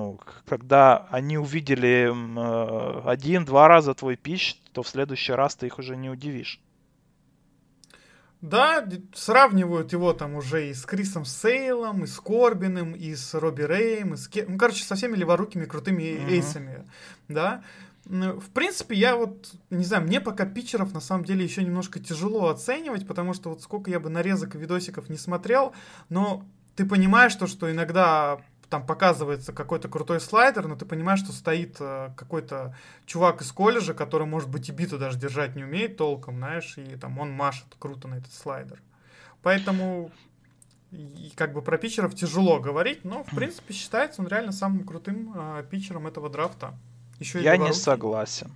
увидели 1-2 раза твой пич, то в следующий раз ты их уже не удивишь. Да, сравнивают его там уже и с Крисом Сейлом, и с Корбиным, и с Робби Рэем, ну, короче, со всеми леворукими крутыми эйсами, да. В принципе, я вот, не знаю, мне пока питчеров на самом деле еще немножко тяжело оценивать, потому что вот сколько я бы нарезок и видосиков не смотрел, но ты понимаешь то, что иногда там показывается какой-то крутой слайдер, но ты понимаешь, что стоит какой-то чувак из колледжа, который, может быть, и биту даже держать не умеет толком, знаешь, и там он машет круто на этот слайдер. Поэтому и как бы про питчеров тяжело говорить, но, в принципе, считается он реально самым крутым питчером этого драфта. Еще я не согласен.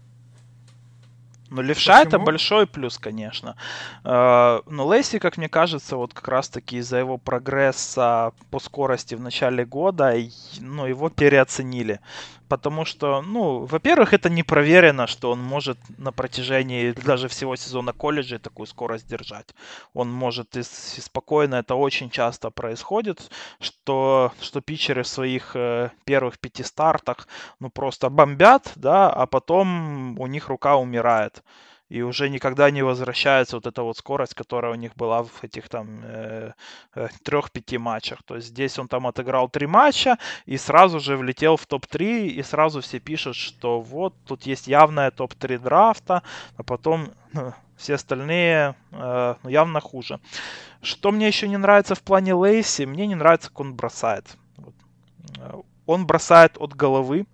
Но левша это большой плюс, конечно. Но Лейси, как мне кажется, вот как раз-таки из-за его прогресса по скорости в начале года, ну, его переоценили. Потому что, ну, во-первых, это не проверено, что он может на протяжении даже всего сезона колледжа такую скорость держать. Он может и спокойно, это очень часто происходит, что питчеры в своих первых 5 стартах, ну, просто бомбят, да, а потом у них рука умирает. И уже никогда не возвращается вот эта вот скорость, которая у них была в этих там 3-5 матчах. То есть здесь он там отыграл 3 матча и сразу же влетел в топ-3, и сразу все пишут, что вот тут есть явная топ-3 драфта, а потом все остальные явно хуже. Что мне еще не нравится в плане Лейси, мне не нравится, как он бросает. Он бросает от головы.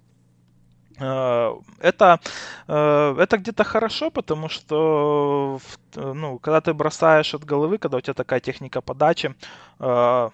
Это где-то хорошо, потому что ну, когда ты бросаешь от головы, когда у тебя такая техника подачи, over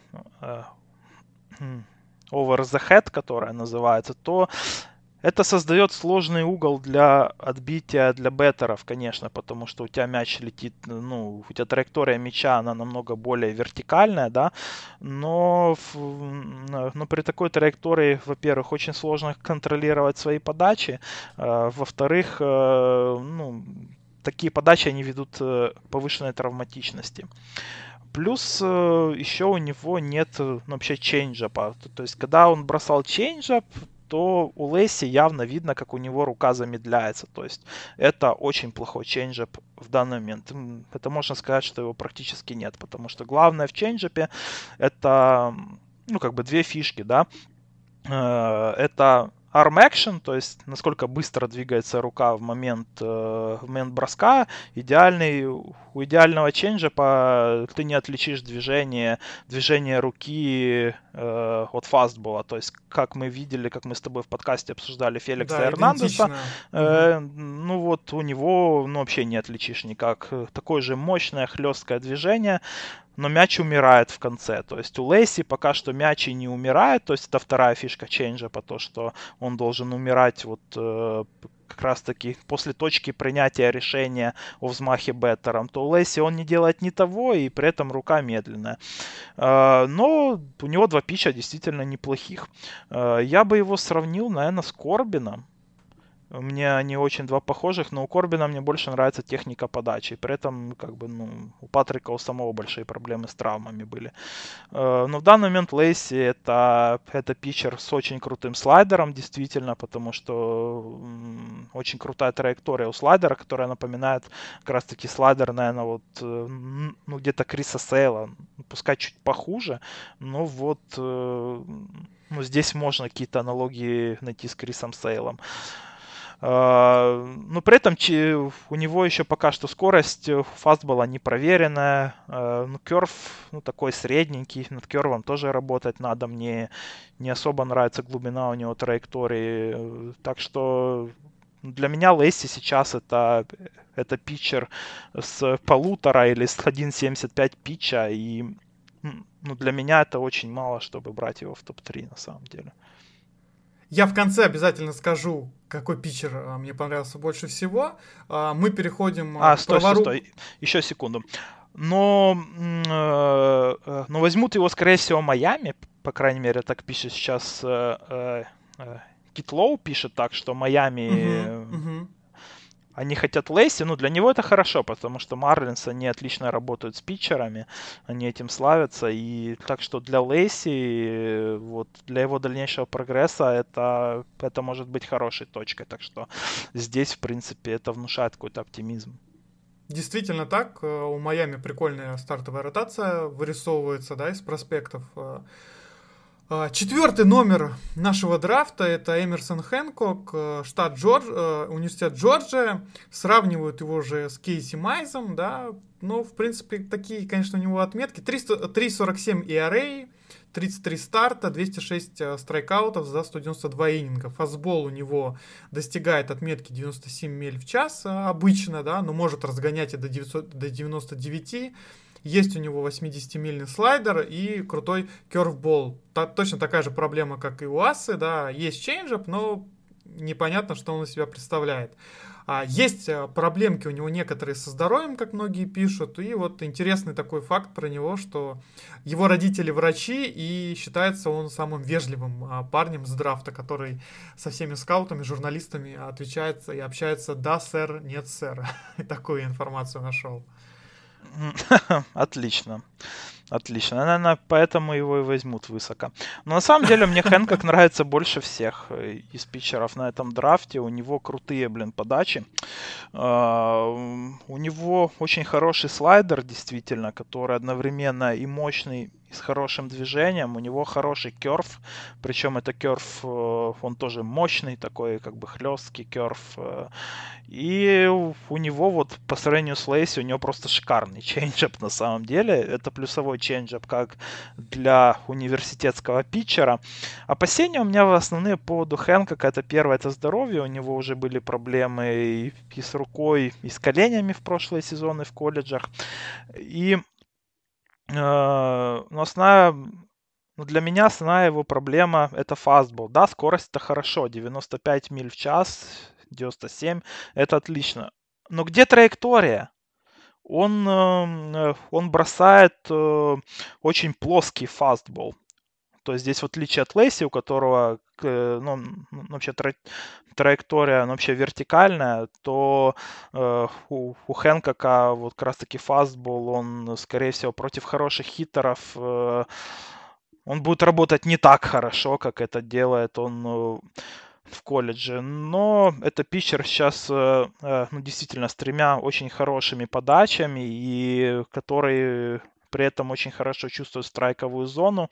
the head, которая называется, то это создает сложный угол для отбития для беттеров, конечно, потому что у тебя мяч летит, ну, у тебя траектория мяча, она намного более вертикальная, да, но при такой траектории, во-первых, очень сложно контролировать свои подачи, во-вторых, ну, такие подачи, они ведут к повышенной травматичности. Плюс еще у него нет вообще чейнджапа, то есть когда он бросал чейнджап, то у Лейси явно видно, как у него рука замедляется. То есть это очень плохой чейнджап в данный момент. Это можно сказать, что его практически нет, потому что главное в чейнджапе это, ну, как бы две фишки, да. Это arm action, то есть насколько быстро двигается рука в момент броска. У идеального чейнджапа ты не отличишь движение руки от фастбола. То есть, как мы видели, как мы с тобой в подкасте обсуждали Феликса Эрнандеса, ну вот у него вообще не отличишь никак. Такое же мощное, хлесткое движение, но мяч умирает в конце. То есть у Лейси пока что мяч и не умирает, то есть это вторая фишка чейнджапа, то, что он должен умирать вот как раз таки после точки принятия решения о взмахе беттером, то у Лейси он не делает ни того, и при этом рука медленная. Но у него два питча действительно неплохих. Я бы его сравнил, наверное, с Корбином. Мне они очень два похожих, но у Корбина мне больше нравится техника подачи. При этом, как бы, ну, у Патрика у самого большие проблемы с травмами были. Но в данный момент Лейси это питчер с очень крутым слайдером, действительно, потому что очень крутая траектория у слайдера, которая напоминает как раз-таки слайдер, наверное, вот, ну, где-то Криса Сейла. Пускай чуть похуже, но вот, ну, здесь можно какие-то аналогии найти с Крисом Сейлом. Но при этом у него еще пока что скорость фастбола не проверенная. Керв, ну, такой средненький. Над кервом тоже работать надо. Мне не особо нравится глубина у него траектории. Так что для меня Лейси сейчас это питчер с 1,5 или с 1,75 питча. И, ну, для меня это очень мало, чтобы брать его в топ-3 на самом деле. Я в конце обязательно скажу, какой питчер мне понравился больше всего. Мы переходим к стой. Еще секунду. Но возьмут его, скорее всего, Майами. По крайней мере, так пишет сейчас Кит Лоу, пишет так, что Майами... Они хотят Лейси, ну, для него это хорошо, потому что Марлинс, они отлично работают с питчерами, они этим славятся, и так что для Лейси, вот, для его дальнейшего прогресса это может быть хорошей точкой, так что здесь, в принципе, это внушает какой-то оптимизм. Действительно так, у Майами прикольная стартовая ротация вырисовывается, да, из проспектов. 4-й номер нашего драфта — это Эмерсон Хэнкок, университет Джорджия. Сравнивают его же с Кейси Майзом, да. Но, в принципе, такие, конечно, у него отметки. 3.47 ERA, 33 старта, 206 страйкаутов за 192 иннинга. Фастбол у него достигает отметки 97 миль в час обычно, да, но может разгонять и до 99. Есть у него 80-мильный слайдер и крутой кёрвбол. Точно такая же проблема, как и у Асы, да. Есть чейнджап, но непонятно, что он из себя представляет. Есть проблемки у него некоторые со здоровьем, как многие пишут, и вот интересный такой факт про него, что его родители врачи, и считается он самым вежливым парнем с драфта, который со всеми скаутами, журналистами отвечает и общается «да, сэр», «нет, сэр». Такую информацию нашел. Отлично. Отлично. Наверное, поэтому его и возьмут высоко. Но на самом деле мне Хэнкок нравится больше всех из питчеров на этом драфте. У него крутые, подачи. У него очень хороший слайдер, действительно, который одновременно и мощный, и с хорошим движением. У него хороший керф. Причем это керф, он тоже мощный, такой как бы хлесткий керф. И у него вот по сравнению с Лейси, у него просто шикарный чейнджап на самом деле. Это плюсовой чейнджап как для университетского питчера. Опасения у меня основные по поводу Хэнкока. Это первое, это здоровье. У него уже были проблемы и с рукой, и с коленями в прошлые сезоны в колледжах. И для меня основная его проблема это фастбол. Да, скорость это хорошо. 95 миль в час, 97, это отлично. Но где траектория? Он бросает очень плоский фастбол. То есть здесь в отличие от Лейси, у которого вообще траектория вообще вертикальная, то у Хэнкока вот как раз таки фастбол, он скорее всего против хороших хиттеров, он будет работать не так хорошо, как это делает он в колледже. Но это питчер сейчас действительно с 3 очень хорошими подачами, и который при этом очень хорошо чувствует страйковую зону.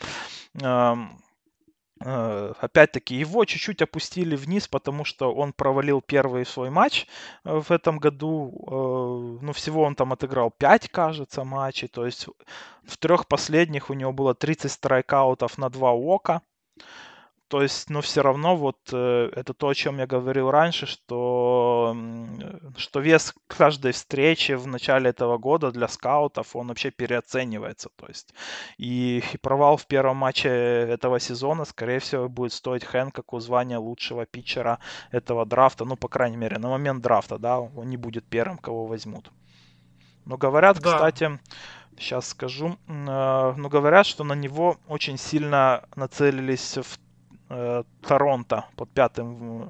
Опять-таки, его чуть-чуть опустили вниз, потому что он провалил первый свой матч в этом году. Всего он там отыграл 5, кажется, матчей. То есть в 3 последних у него было 30 страйкаутов на 2 уока. То есть, но все равно вот это то, о чем я говорил раньше, что вес каждой встречи в начале этого года для скаутов, он вообще переоценивается. То есть, и провал в первом матче этого сезона, скорее всего, будет стоить Хэнкоку звания лучшего питчера этого драфта. Ну, по крайней мере, на момент драфта, да, он не будет первым, кого возьмут. Но говорят, да. Кстати, сейчас скажу, но говорят, что на него очень сильно нацелились в Торонто под 5-м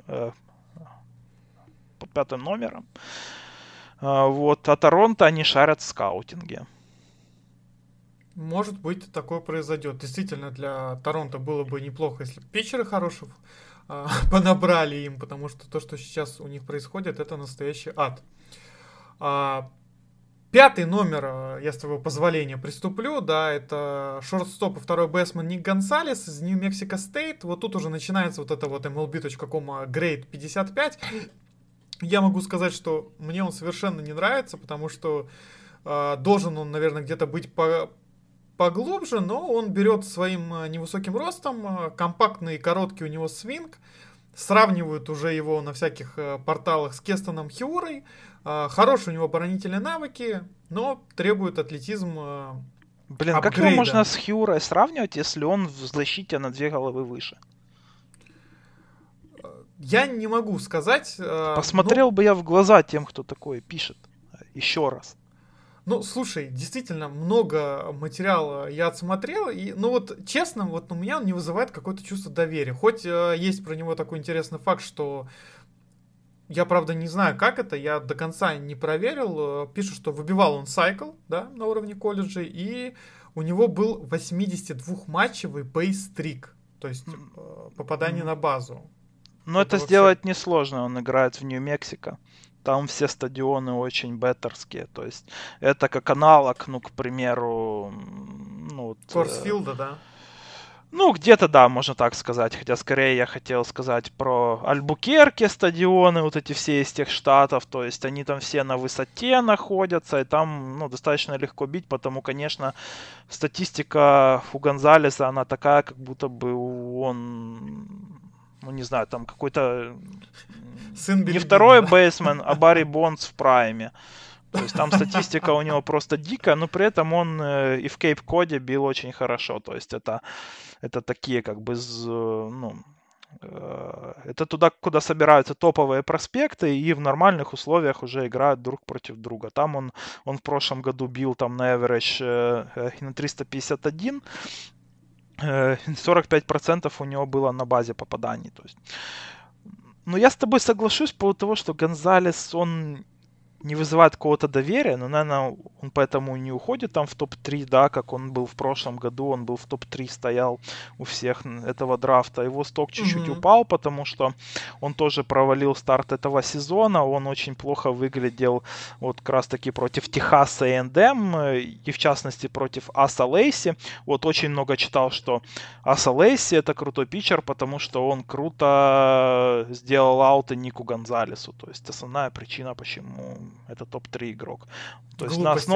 номером. Вот, а Торонто они шарят в скаутинге. Может быть, такое произойдет. Действительно, для Торонто было бы неплохо, если бы питчеры хороших понабрали им, потому что то, что сейчас у них происходит, это настоящий ад. 5-й номер, я с твоего позволения приступлю, да, это шортстоп и второй бэсмен Ник Гонсалес из Нью-Мексико Стейт. Вот тут уже начинается вот это вот MLB.com Grade 55. Я могу сказать, что мне он совершенно не нравится, потому что должен он, наверное, где-то быть поглубже, но он берет своим невысоким ростом, компактный и короткий у него свинг. Сравнивают уже его на всяких порталах с Кестоном Хиурой. Хорошие у него оборонительные навыки, но требует атлетизм апгрейда. Как его можно с Хиурой сравнивать, если он в защите на 2 головы выше? Я не могу сказать. Посмотрел бы я в глаза тем, кто такое пишет. Еще раз. Ну, слушай, действительно, много материала я отсмотрел, и, честно, вот у меня он не вызывает какое-то чувство доверия. Хоть есть про него такой интересный факт, что я, правда, не знаю, как это, я до конца не проверил. Пишут, что выбивал он сайкл, да, на уровне колледжа, и у него был 82-матчевый бейс-стрик, то есть попадание на базу. Но это сделать несложно, он играет в Нью-Мексико. Там все стадионы очень беттерские, то есть это как аналог, к примеру... Корсфилда, да? Где-то, да, можно так сказать. Хотя, скорее, я хотел сказать про Альбукерке стадионы, вот эти все из тех штатов. То есть, они там все на высоте находятся, и там, достаточно легко бить, потому, конечно, статистика у Гонзалеса, она такая, как будто бы он... не знаю, там какой-то... не второй бейсмен, а Барри Бондс в прайме. То есть там статистика у него просто дикая, но при этом он и в Кейп-Коде бил очень хорошо. То есть это такие как бы это туда, куда собираются топовые проспекты, и в нормальных условиях уже играют друг против друга. Там он в прошлом году бил там на average на 351, 45% у него было на базе попаданий. То есть. Но я с тобой соглашусь по поводу того, что Гонзалес, он не вызывает какого-то доверия, но, наверное, он поэтому и не уходит там в топ-3, да, как он был в прошлом году, он был в топ-3, стоял у всех этого драфта. Его сток чуть-чуть упал, потому что он тоже провалил старт этого сезона, он очень плохо выглядел вот как раз-таки против Техаса A&M, и в частности против Аса Лейси. Вот очень много читал, что Аса Лейси это крутой питчер, потому что он круто сделал ауты Нику Гонзалесу, то есть основная причина, почему это топ-3 игрок. То есть Глупости,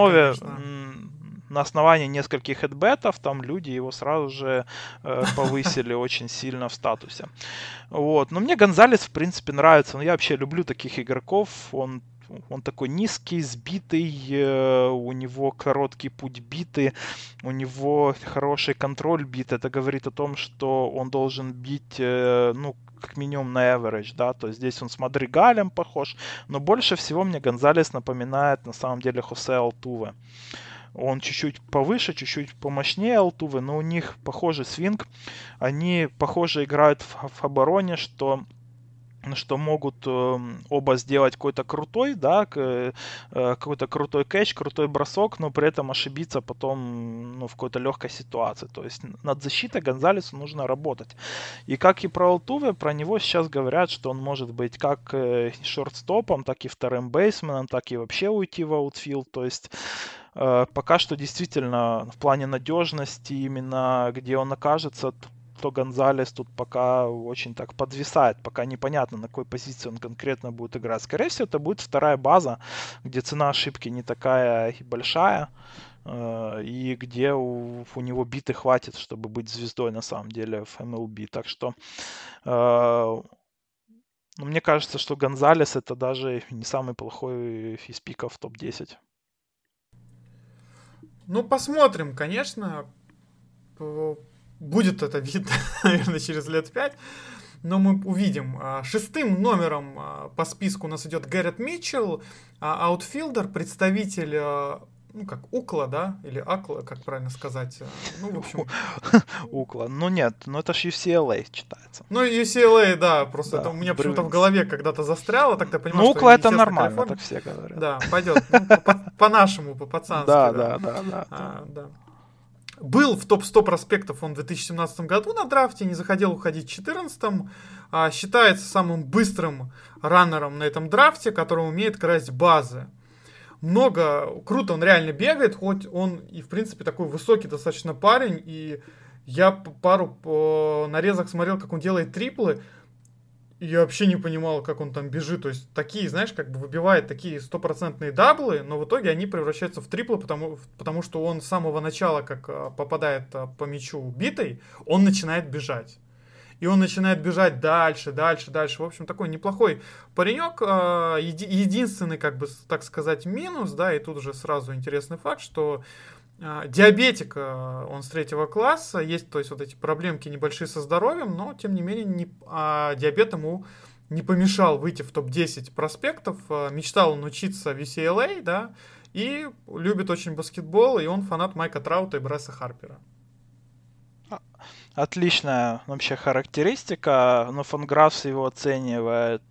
на основании нескольких хедбетов там люди его сразу же повысили очень сильно в статусе. Вот. Но мне Гонзалес в принципе нравится. Но я вообще люблю таких игроков. Он такой низкий, сбитый, у него короткий путь биты, у него хороший контроль биты. Это говорит о том, что он должен бить, как минимум на average, да, то есть здесь он с Мадригалем похож, но больше всего мне Гонзалес напоминает на самом деле Хосе Алтуве. Он чуть-чуть повыше, чуть-чуть помощнее Алтуве, но у них похожий свинг, они похоже играют в обороне, что могут оба сделать какой-то крутой, да, какой-то крутой кэч, крутой бросок, но при этом ошибиться потом в какой-то легкой ситуации. То есть над защитой Гонзалесу нужно работать. И как и про Алтуве, про него сейчас говорят, что он может быть как шортстопом, так и вторым бейсменом, так и вообще уйти в аутфилд. То есть пока что действительно в плане надежности, именно где он окажется, то Гонзалес тут пока очень так подвисает, пока непонятно, на какой позиции он конкретно будет играть. Скорее всего, это будет вторая база, где цена ошибки не такая большая, и где у него биты хватит, чтобы быть звездой на самом деле в MLB. Так что мне кажется, что Гонзалес это даже не самый плохой из пиков в топ-10. Ну, посмотрим, конечно. Будет это видно, наверное, через лет 5. Но мы увидим. Шестым номером по списку у нас идет Гэррет Митчелл, аутфилдер, представитель, как Укла, да? Или Акла, как правильно сказать. В общем... Укла. Нет, это ж UCLA читается. UCLA, да, просто это у меня почему-то в голове когда-то застряло, так ты понимаешь, что Укла это нормально, Калифорния. Так все говорят. Да, пойдет. По-нашему, по-пацански. Да. Был в топ-100 проспектов он в 2017 году на драфте, не захотел уходить в 2014. Считается самым быстрым раннером на этом драфте, который умеет красть базы. Круто он реально бегает, хоть он и в принципе такой высокий достаточно парень. И я пару нарезок смотрел, как он делает триплы. И я вообще не понимал, как он там бежит. То есть такие, знаешь, как бы выбивает такие стопроцентные даблы, но в итоге они превращаются в триплы, потому что он с самого начала, как попадает по мячу битой, он начинает бежать. И он начинает бежать дальше. В общем, такой неплохой паренек. Единственный, как бы, так сказать, минус, да, и тут уже сразу интересный факт, что диабетик, он с 3 класса, есть, то есть вот эти проблемки небольшие со здоровьем, но тем не менее диабет ему не помешал выйти в топ-10 проспектов. Мечтал он учиться в UCLA, да, и любит очень баскетбол, и он фанат Майка Траута и Брайса Харпера. Отличная вообще характеристика, но Fangraphs его оценивает,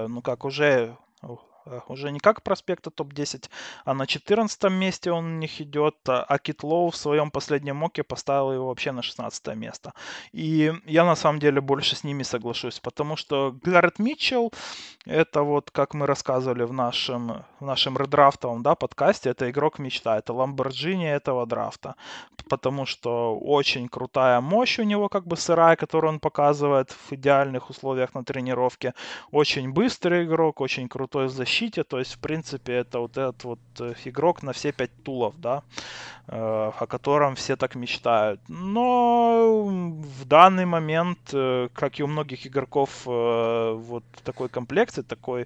уже не как проспекта топ-10, а на 14 месте он у них идет, а Кит Лоу в своем последнем моке поставил его вообще на 16 место. И я на самом деле больше с ними соглашусь, потому что Гэррет Митчелл, это вот, как мы рассказывали в нашем редрафтовом, да, подкасте, это игрок мечта, это Ламборджини этого драфта, потому что очень крутая мощь у него, как бы сырая, которую он показывает в идеальных условиях на тренировке, очень быстрый игрок, очень крутой в защите, то есть, в принципе, это вот этот вот игрок на все 5 тулов, да, о котором все так мечтают. Но в данный момент, как и у многих игроков вот такой комплекции,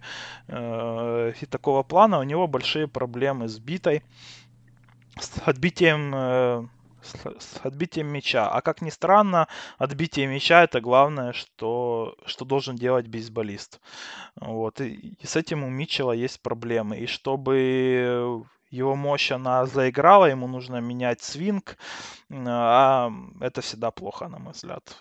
и такого плана, у него большие проблемы с битой, с отбитием с отбитием мяча. А как ни странно, отбитие мяча это главное, что должен делать бейсболист. Вот. И с этим у Митчелла есть проблемы. И чтобы его мощь, она заиграла, ему нужно менять свинг, а это всегда плохо, на мой взгляд.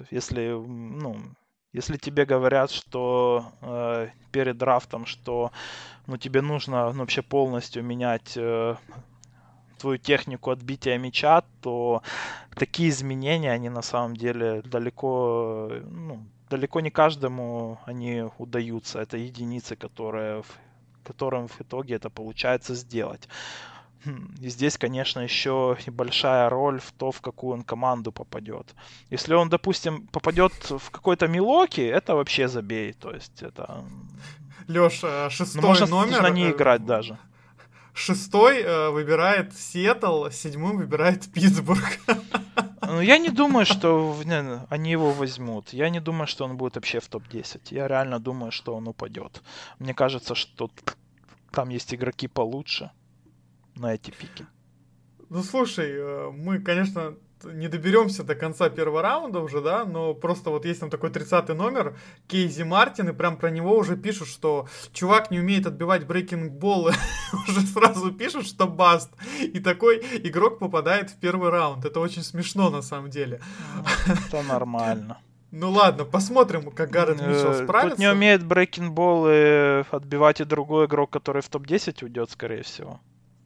Если тебе говорят, что перед драфтом, что тебе нужно вообще полностью менять твою технику отбития мяча, то такие изменения, они на самом деле далеко не каждому они удаются. Это единицы, которым в итоге это получается сделать. И здесь, конечно, еще и большая роль в то, в какую он команду попадет. Если он, допустим, попадет в какой-то Милоки, это вообще забей. То есть это... Леш, шестой можно номер... не играть даже. Шестой выбирает Сиэтл, седьмым выбирает Питтсбург. Я не думаю, что они его возьмут. Я не думаю, что он будет вообще в топ-10. Я реально думаю, что он упадет. Мне кажется, что там есть игроки получше на эти пики. Ну, слушай, мы, конечно, не доберемся до конца первого раунда уже, да, но просто вот есть там такой 30-й номер, Кейзи Мартин, и прям про него уже пишут, что чувак не умеет отбивать брейкинг-боллы, уже сразу пишут, что баст, и такой игрок попадает в первый раунд. Это очень смешно на самом деле. Это нормально. Ну ладно, посмотрим, как Гаррет Митчелл справится. Тут не умеет брейкинг-боллы отбивать и другой игрок, который в топ-10 уйдет, скорее всего.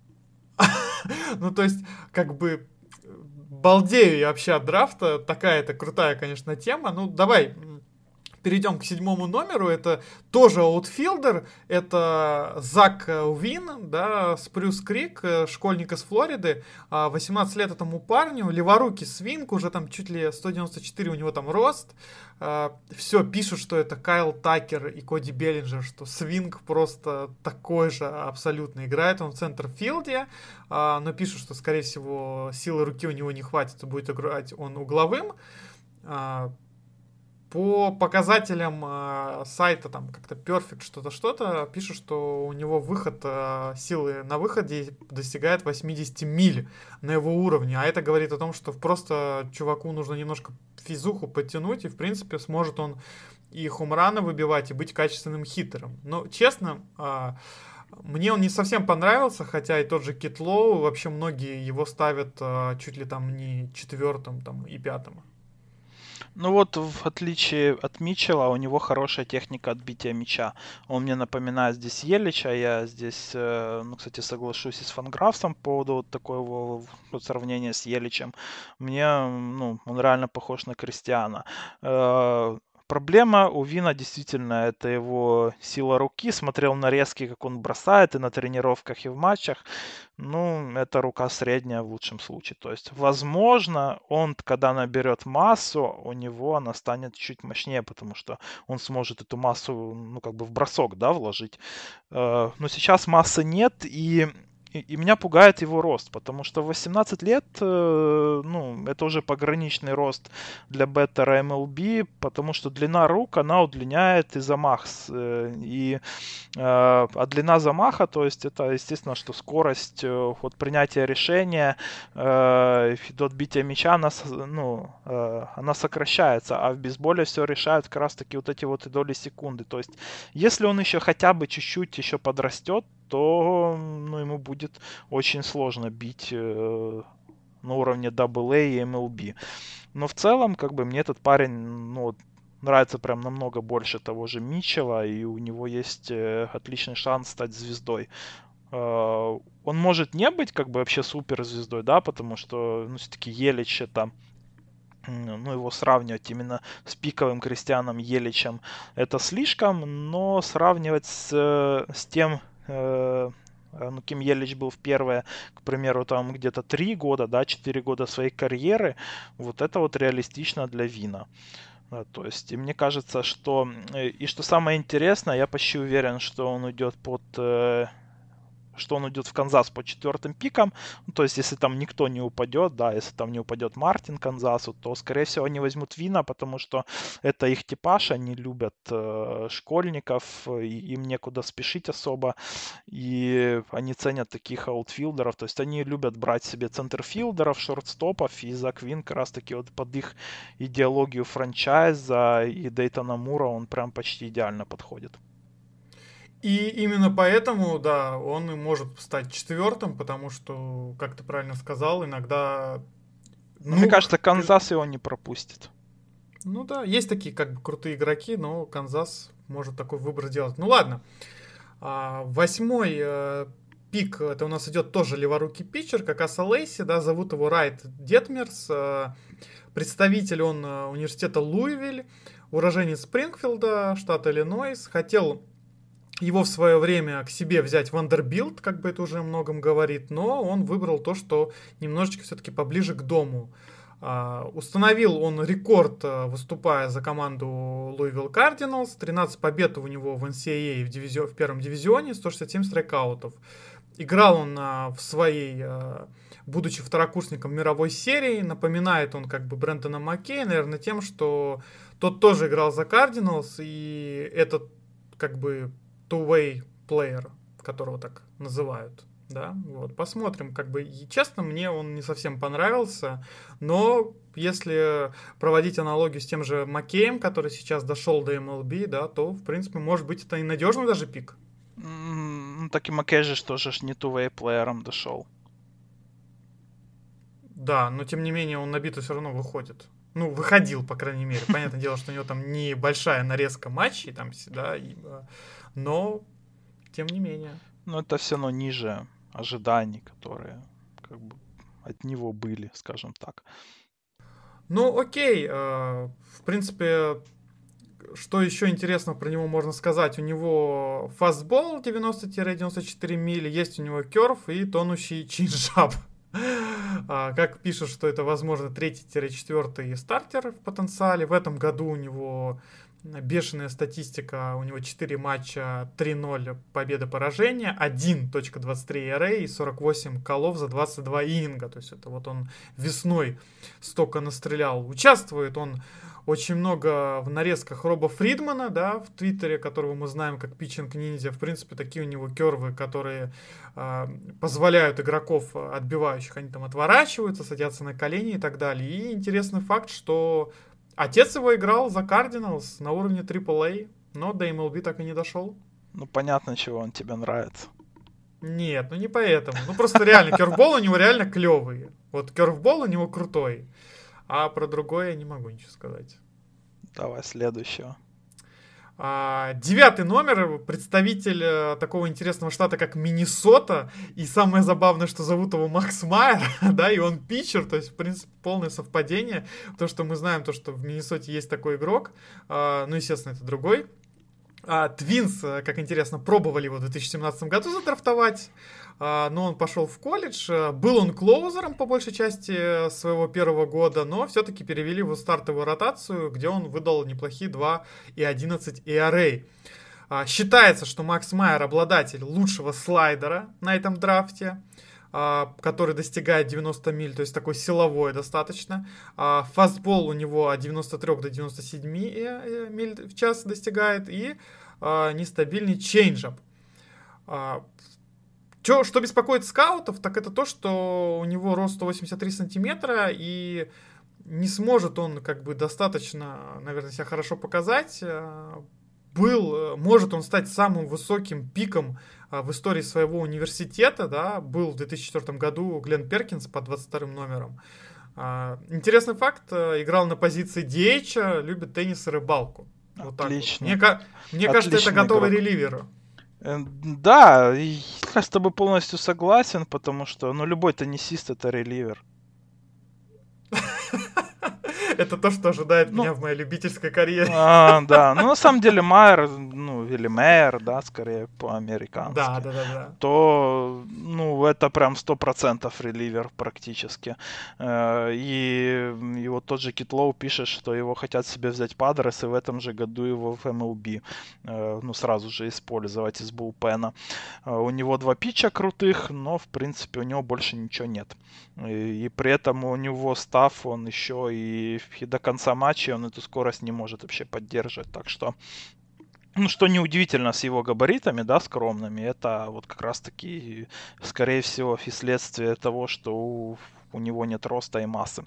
Ну, то есть, как бы, балдею я вообще от драфта. Такая-то крутая, конечно, тема. Ну, давай перейдем к седьмому номеру. Это тоже аутфилдер. Это Зак Уин, да, Спрюс Крик, школьник из Флориды. 18 лет этому парню. Леворукий свинг, уже там чуть ли 194 у него там рост. Все, пишут, что это Кайл Такер и Коди Беллинджер, что свинг просто такой же абсолютно. Играет он в центрфилде, но пишут, что, скорее всего, силы руки у него не хватит, будет играть он угловым. По показателям сайта, там как-то Perfect что-то, пишут, что у него выход, силы на выходе достигает 80 миль на его уровне. А это говорит о том, что просто чуваку нужно немножко физуху подтянуть, и в принципе сможет он и хомраны выбивать, и быть качественным хиттером. Но честно, мне он не совсем понравился, хотя и тот же Кит Лоу, вообще многие его ставят чуть ли там не четвертым там, и пятым. Ну вот, в отличие от Митчелла, у него хорошая техника отбития мяча. Он мне напоминает здесь Елича. Я здесь, кстати, соглашусь и с Фанграфсом по поводу вот такого вот сравнения с Еличем. Мне, он реально похож на Кристиана. Проблема у Вина действительно это его сила руки. Смотрел нарезки, как он бросает и на тренировках, и в матчах. Это рука средняя в лучшем случае. То есть, возможно, он, когда наберет массу, у него она станет чуть мощнее, потому что он сможет эту массу, в бросок, да, вложить. Но сейчас массы нет, и меня пугает его рост, потому что в 18 лет, это уже пограничный рост для беттера MLB, потому что длина рук, она удлиняет и замах. А длина замаха, то есть это, естественно, что скорость от принятия решения до отбития мяча, она сокращается, а в бейсболе все решают как раз-таки вот эти вот доли секунды. То есть, если он еще хотя бы чуть-чуть еще подрастет, то ему будет очень сложно бить на уровне AA и MLB. Но в целом, мне этот парень, нравится прям намного больше того же Митчелла, и у него есть отличный шанс стать звездой. Он может не быть вообще суперзвездой, да, потому что, все-таки Елич это... его сравнивать именно с пиковым Кристианом Еличем это слишком, но сравнивать с тем, кем Елич был в первые, к примеру, там где-то 3 года, да, 4 года своей карьеры, вот это вот реалистично для Вина. То есть, и мне кажется, что... И что самое интересное, я почти уверен, что он уйдет под что он уйдет в Канзас по 4 пикам. Ну, то есть, если там никто не упадет, да, если там не упадет Мартин Канзасу, то, скорее всего, они возьмут Вина, потому что это их типаж, они любят школьников, и им некуда спешить особо, и они ценят таких аутфилдеров, то есть они любят брать себе центрфилдеров, шортстопов, и Зак Вин как раз-таки вот под их идеологию франчайза и Дейтона Мура он прям почти идеально подходит. И именно поэтому, да, он и может стать 4, потому что, как ты правильно сказал, иногда... Мне кажется, Канзас его не пропустит. Ну да, есть такие как бы крутые игроки, но Канзас может такой выбор сделать. Ну ладно. 8 пик, это у нас идет тоже леворукий питчер, как Аса Лейси, да, зовут его Райт Детмерс. Представитель он университета Луивиль, уроженец Спрингфилда, штата Иллинойс. Хотел его в свое время к себе взять Вандербилт, как бы это уже о многом говорит, но он выбрал то, что немножечко все-таки поближе к дому. Установил он рекорд, выступая за команду Louisville Cardinals. 13 побед у него в NCAA в первом дивизионе, 167 страйкаутов. Играл он в своей, будучи второкурсником мировой серии. Напоминает он как бы Брэндона Маккея, наверное, тем, что тот тоже играл за Cardinals, и этот как бы two-way player, которого так называют. Да, вот, посмотрим, как бы, и честно, мне он не совсем понравился, но если проводить аналогию с тем же Маккеем, который сейчас дошел до MLB, да, то, в принципе, может быть, это и надежный даже пик. Ну, так и Маккей же тоже не two-way плеером дошел. Да, но, тем не менее, он на биту все равно выходит. Ну, выходил, по крайней мере. Понятное дело, что у него там небольшая нарезка матчей, там, да, но, тем не менее. Но это все равно ниже ожиданий, которые как бы от него были, скажем так. Ну, окей. В принципе, что еще интересно про него можно сказать? У него фастбол 90-94 мили, есть у него керф и тонущий чинджаб. Как пишут, что это, возможно, 3-4 стартер в потенциале. В этом году у него бешеная статистика. У него 4 матча, 3-0 победа-поражение, 1.23 ERA и 48 колов за 22 ининга. То есть это вот он весной столько настрелял. Участвует он очень много в нарезках Роба Фридмана, да, в Твиттере, которого мы знаем как Pitching Ninja. В принципе, такие у него кервы, которые позволяют игроков отбивающих, они там отворачиваются, садятся на колени и так далее. И интересный факт, что отец его играл за Cardinals на уровне AAA, но до MLB так и не дошел. Ну, понятно, чего он тебе нравится. Нет, ну не поэтому. Ну, просто реально, керфбол у него реально клевый. Вот керфбол у него крутой. А про другое я не могу ничего сказать. Давай следующего. 9 номер, представитель такого интересного штата, как Миннесота. И самое забавное, что зовут его Макс Майер, да, и он питчер, то есть, в принципе, полное совпадение. То, что мы знаем, то, что в Миннесоте есть такой игрок, ну, естественно, это другой. Твинс, как интересно, пробовали его в 2017 году задрафтовать, но он пошел в колледж. Был он клоузером по большей части своего первого года, но все-таки перевели его в стартовую ротацию, где он выдал неплохие 2.11 ERA. Считается, что Макс Майер обладатель лучшего слайдера на этом драфте, который достигает 90 миль, то есть такой силовой достаточно. Фастбол у него от 93 до 97 миль в час достигает, и нестабильный чейнджап. Что беспокоит скаутов, так это то, что у него рост 183 сантиметра, и не сможет он как бы достаточно, наверное, себя хорошо показать. Может он стать самым высоким пиком в истории своего университета, да, был в 2004 году Глен Перкинс под 22 номером. Интересный факт, играл на позиции DH, любит теннис и рыбалку. Вот отлично. Вот. Мне кажется, это готовый реливер. Да, я с тобой полностью согласен, потому что, ну, любой теннисист — это реливер. Это то, что ожидает меня в моей любительской карьере. Да. Ну, на самом деле, Майер, ну, или Мэйер, да, скорее по-американски. Да. То, ну, это прям 100% реливер практически. И вот тот же Кит Лоу пишет, что его хотят себе взять Падрес, и в этом же году его в MLB, ну, сразу же использовать из булпена. У него 2 питча крутых, но, в принципе, у него больше ничего нет. И при этом у него став, он еще и до конца матча он эту скорость не может вообще поддерживать. Так что, ну, что неудивительно с его габаритами, да, скромными, это вот как раз-таки, скорее всего, и следствие того, что у него нет роста и массы.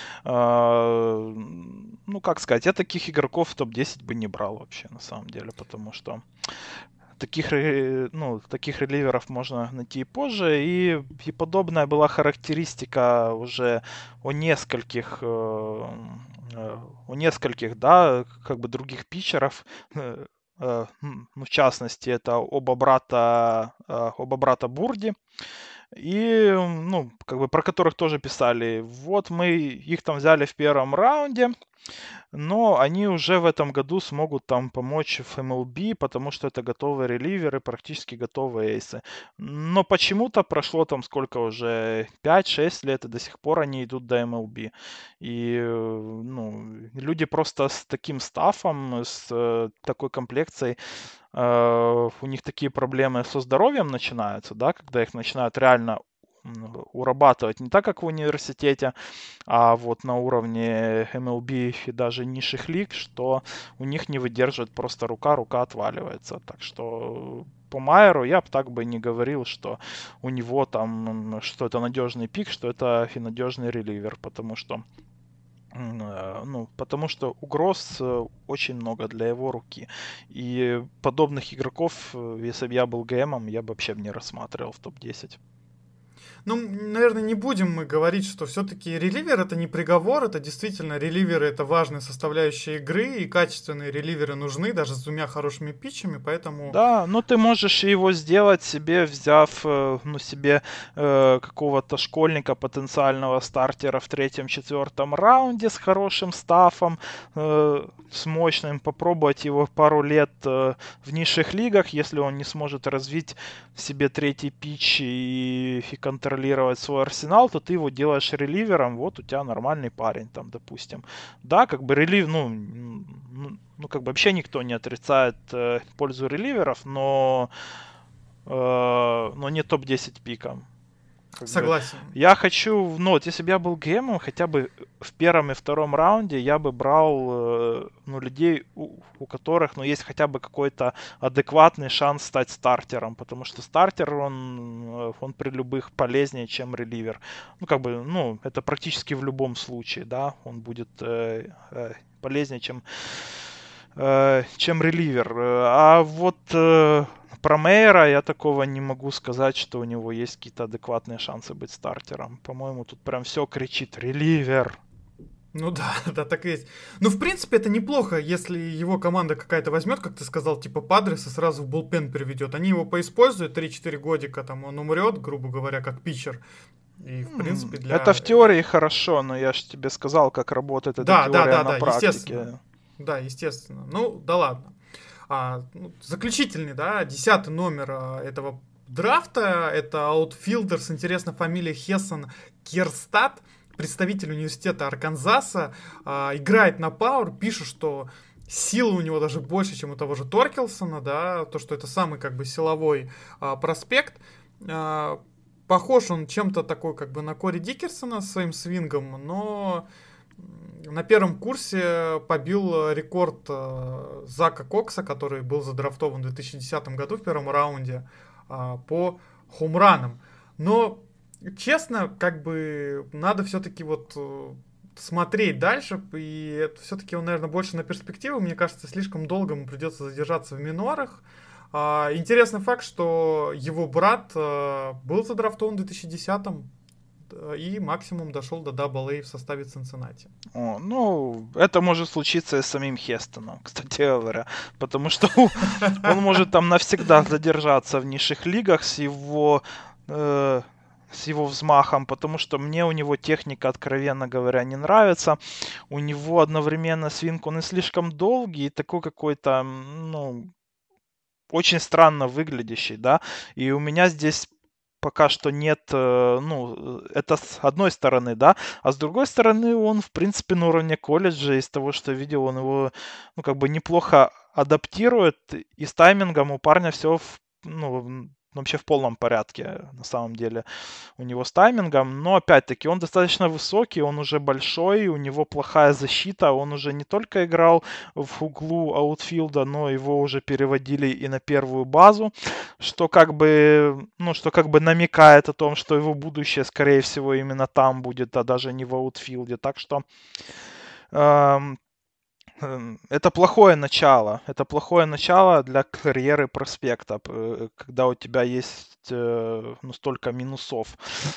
Ну, как сказать, я таких игроков в топ-10 бы не брал вообще, на самом деле, потому что таких реливеров можно найти и позже, и подобная была характеристика уже у нескольких, да, как бы других питчеров. Ну, в частности, это оба брата Бурди. И, ну, как бы про которых тоже писали. Вот мы их там взяли в первом раунде, но они уже в этом году смогут там помочь в MLB, потому что это готовые реливеры, практически готовые эйсы. Но почему-то прошло там сколько уже, 5-6 лет, и до сих пор они идут до MLB. И, ну, люди просто с таким стафом, с такой комплекцией, у них такие проблемы со здоровьем начинаются, да, когда их начинают реально урабатывать не так, как в университете, а вот на уровне MLB и даже низших лиг, что у них не выдерживает просто рука отваливается. Так что по Майеру я бы так бы не говорил, что у него там, что это надежный пик, что это и надежный реливер, потому что угроз очень много для его руки. И подобных игроков, если бы я был ГМом, я бы вообще не рассматривал в топ-10. Ну, наверное, не будем мы говорить, что все-таки реливер это не приговор, это действительно реливеры это важная составляющая игры, и качественные реливеры нужны, даже с 2 хорошими питчами, поэтому... Да, но ты можешь его сделать себе, взяв, себе какого-то школьника, потенциального стартера в 3-4 раунде с хорошим стафом, с мощным, попробовать его пару лет в низших лигах, если он не сможет развить в себе 3-й питч и контролировать свой арсенал, то ты его делаешь реливером, вот у тебя нормальный парень там, допустим. Да, как бы релив, как бы вообще никто не отрицает пользу реливеров, но не топ-10 пиком. Согласен. Я хочу, вот если бы я был ГМом, хотя бы в 1 и 2 раунде я бы брал людей, у которых есть хотя бы какой-то адекватный шанс стать стартером, потому что стартер, он при любых полезнее, чем реливер. Это практически в любом случае, да, он будет полезнее, чем реливер. А вот про Мэйера я такого не могу сказать, что у него есть какие-то адекватные шансы быть стартером. По-моему, тут прям все кричит «реливер». Ну да, так и есть. Ну, в принципе, это неплохо, если его команда какая-то возьмет, как ты сказал, типа Падрес, и сразу в булпен переведет. Они его поиспользуют 3-4 годика, там он умрет, грубо говоря, как питчер. И, в принципе, для... Это в теории хорошо, но я же тебе сказал, как работает эта теория на практике. Естественно. Да, естественно. Ну, да ладно. Заключительный, да, 10-й номер этого драфта. Это аутфилдер с интересной фамилией Хессон Кьерстад, представитель университета Арканзаса. Играет на пауэр, пишет, что силы у него даже больше, чем у того же Торкелсона, да, то, что это самый как бы силовой проспект. Похож он чем-то такой как бы на Кори Дикерсона своим свингом, но на первом курсе побил рекорд Зака Кокса, который был задрафтован в 2010 году в первом раунде по хоумранам. Но, честно, как бы надо все-таки вот смотреть дальше, и это все-таки он, наверное, больше на перспективу. Мне кажется, слишком долго ему придется задержаться в минорах. Интересный факт, что его брат был задрафтован в 2010-м, и максимум дошел до AA в составе Цинциннати. Это может случиться и с самим Хестоном, кстати говоря, потому что он может там навсегда задержаться в низших лигах с его с его взмахом, потому что мне у него техника, откровенно говоря, не нравится. У него одновременно свинг, он и слишком долгий, и такой какой-то, ну, очень странно выглядящий, да, и у меня здесь пока что нет, ну, это с одной стороны, да, а с другой стороны он, в принципе, на уровне колледжа, из того, что видел, он его, ну, как бы неплохо адаптирует, и с таймингом у парня все, ну, вообще в полном порядке, на самом деле, у него с таймингом, но, опять-таки, он достаточно высокий, он уже большой, у него плохая защита, он уже не только играл в углу аутфилда, но его уже переводили и на первую базу, что как бы, ну, что как бы намекает о том, что его будущее, скорее всего, именно там будет, а даже не в аутфилде, так что это плохое начало. Это плохое начало для карьеры проспекта, когда у тебя есть ну, столько минусов.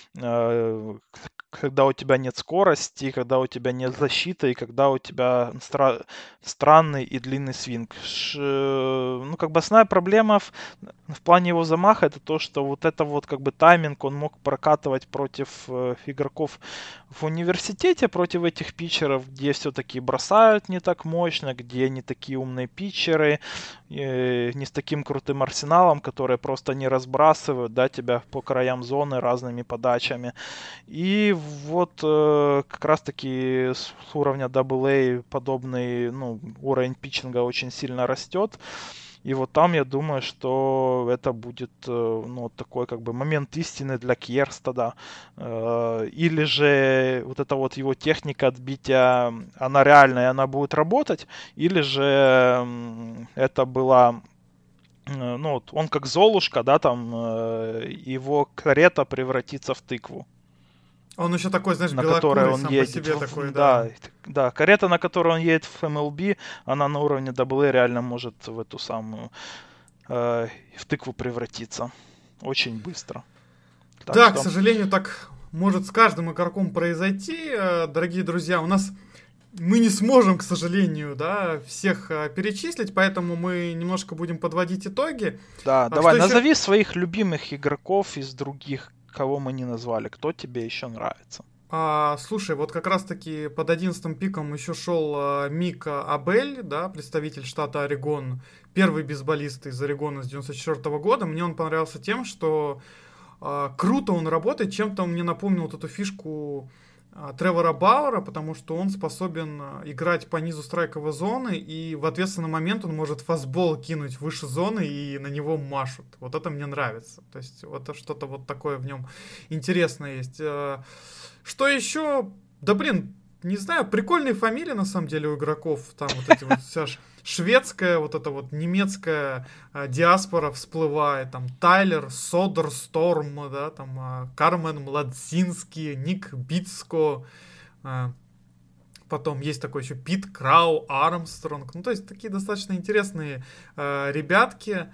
Когда у тебя нет скорости, когда у тебя нет защиты, и когда у тебя странный и длинный свинг. Ну, как бы основная проблема в плане его замаха это то, что вот это вот как бы тайминг он мог прокатывать против игроков в университете, против этих питчеров, где все-таки бросают не так мощно, где не такие умные питчеры, не с таким крутым арсеналом, которые просто не разбрасывают, да, тебя по краям зоны разными подачами. И вот как раз-таки с уровня AA подобный, ну, уровень питчинга очень сильно растет. И вот там я думаю, что это будет, ну, такой как бы момент истины для Кьерстада. Или же вот эта вот его техника отбития, она реальная, она будет работать, или же это была, ну, вот он как Золушка, да, там его карета превратится в тыкву. Он еще такой, знаешь, на которой он сам едет. по себе такой, да. Да, карета, на которой он едет в MLB, она на уровне AA реально может в эту самую, в тыкву превратиться. Очень быстро. Так да, что... к сожалению, так может с каждым игроком произойти. Дорогие друзья, у нас мы не сможем, к сожалению, да, всех перечислить, поэтому мы немножко будем подводить итоги. Да, давай, назови еще... своих любимых игроков из других, кого мы не назвали. Кто тебе еще нравится? Слушай, вот как раз-таки под 11-м пиком еще шел Мик Абель, да, представитель штата Орегон, первый бейсболист из Орегона с 94-го года. Мне он понравился тем, что круто он работает, чем-то он мне напомнил вот эту фишку Тревора Бауэра, потому что он способен играть по низу страйковой зоны, и в ответственный момент он может фастбол кинуть выше зоны, и на него машут. Вот это мне нравится. То есть вот что-то вот такое в нем интересное есть. Что еще? Да блин, не знаю, прикольные фамилии на самом деле у игроков. Там вот эти вот вся шведская, вот эта вот немецкая диаспора всплывает. Там Тайлер Содерсторм, да, там Кармен Младзинский, Ник Бицко. Потом есть такой еще Пит Крау, Армстронг. Ну, то есть такие достаточно интересные ребятки.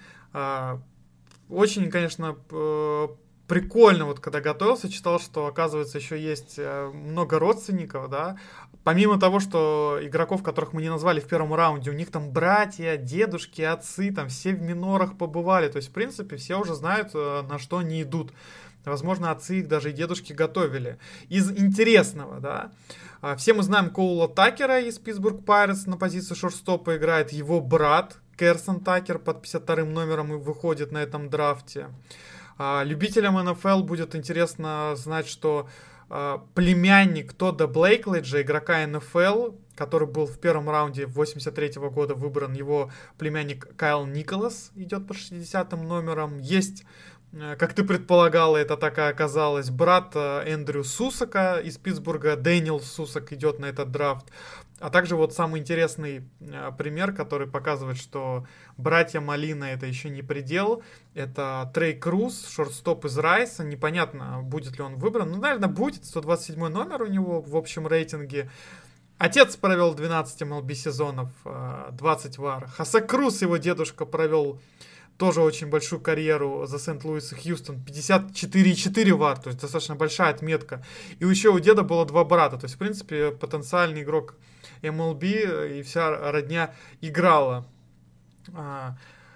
Очень, конечно, прикольно, вот когда готовился, читал, что, оказывается, еще есть много родственников, да. Помимо того, что игроков, которых мы не назвали в первом раунде, у них там братья, дедушки, отцы, там все в минорах побывали. То есть, в принципе, все уже знают, на что они идут. Возможно, отцы их даже и дедушки готовили. Из интересного, да. Все мы знаем Коула Такера из Питтсбург Пайретс на позиции шорстстопа играет его брат Керсон Такер под 52-м номером и выходит на этом драфте. Любителям НФЛ будет интересно знать, что племянник Тодда Блейклейджа, игрока НФЛ, который был в первом раунде 83-го года выбран, его племянник Кайл Николас идет под 60-м номером. Есть, как ты предполагала, это так и оказалось, брат Эндрю Сусака из Питтсбурга, Дэниел Сусак идет на этот драфт. А также вот самый интересный пример, который показывает, что братья Малина это еще не предел. Это Трей Круз, шортстоп из Райса. Непонятно, будет ли он выбран. Ну, наверное, будет. 127 номер у него в общем рейтинге. Отец провел 12 MLB сезонов, 20 вар. Хосе Круз, его дедушка, провел тоже очень большую карьеру за Сент-Луис и Хьюстон. 54,4 вар, то есть достаточно большая отметка. И еще у деда было 2 брата. То есть, в принципе, потенциальный игрок MLB и вся родня играла. В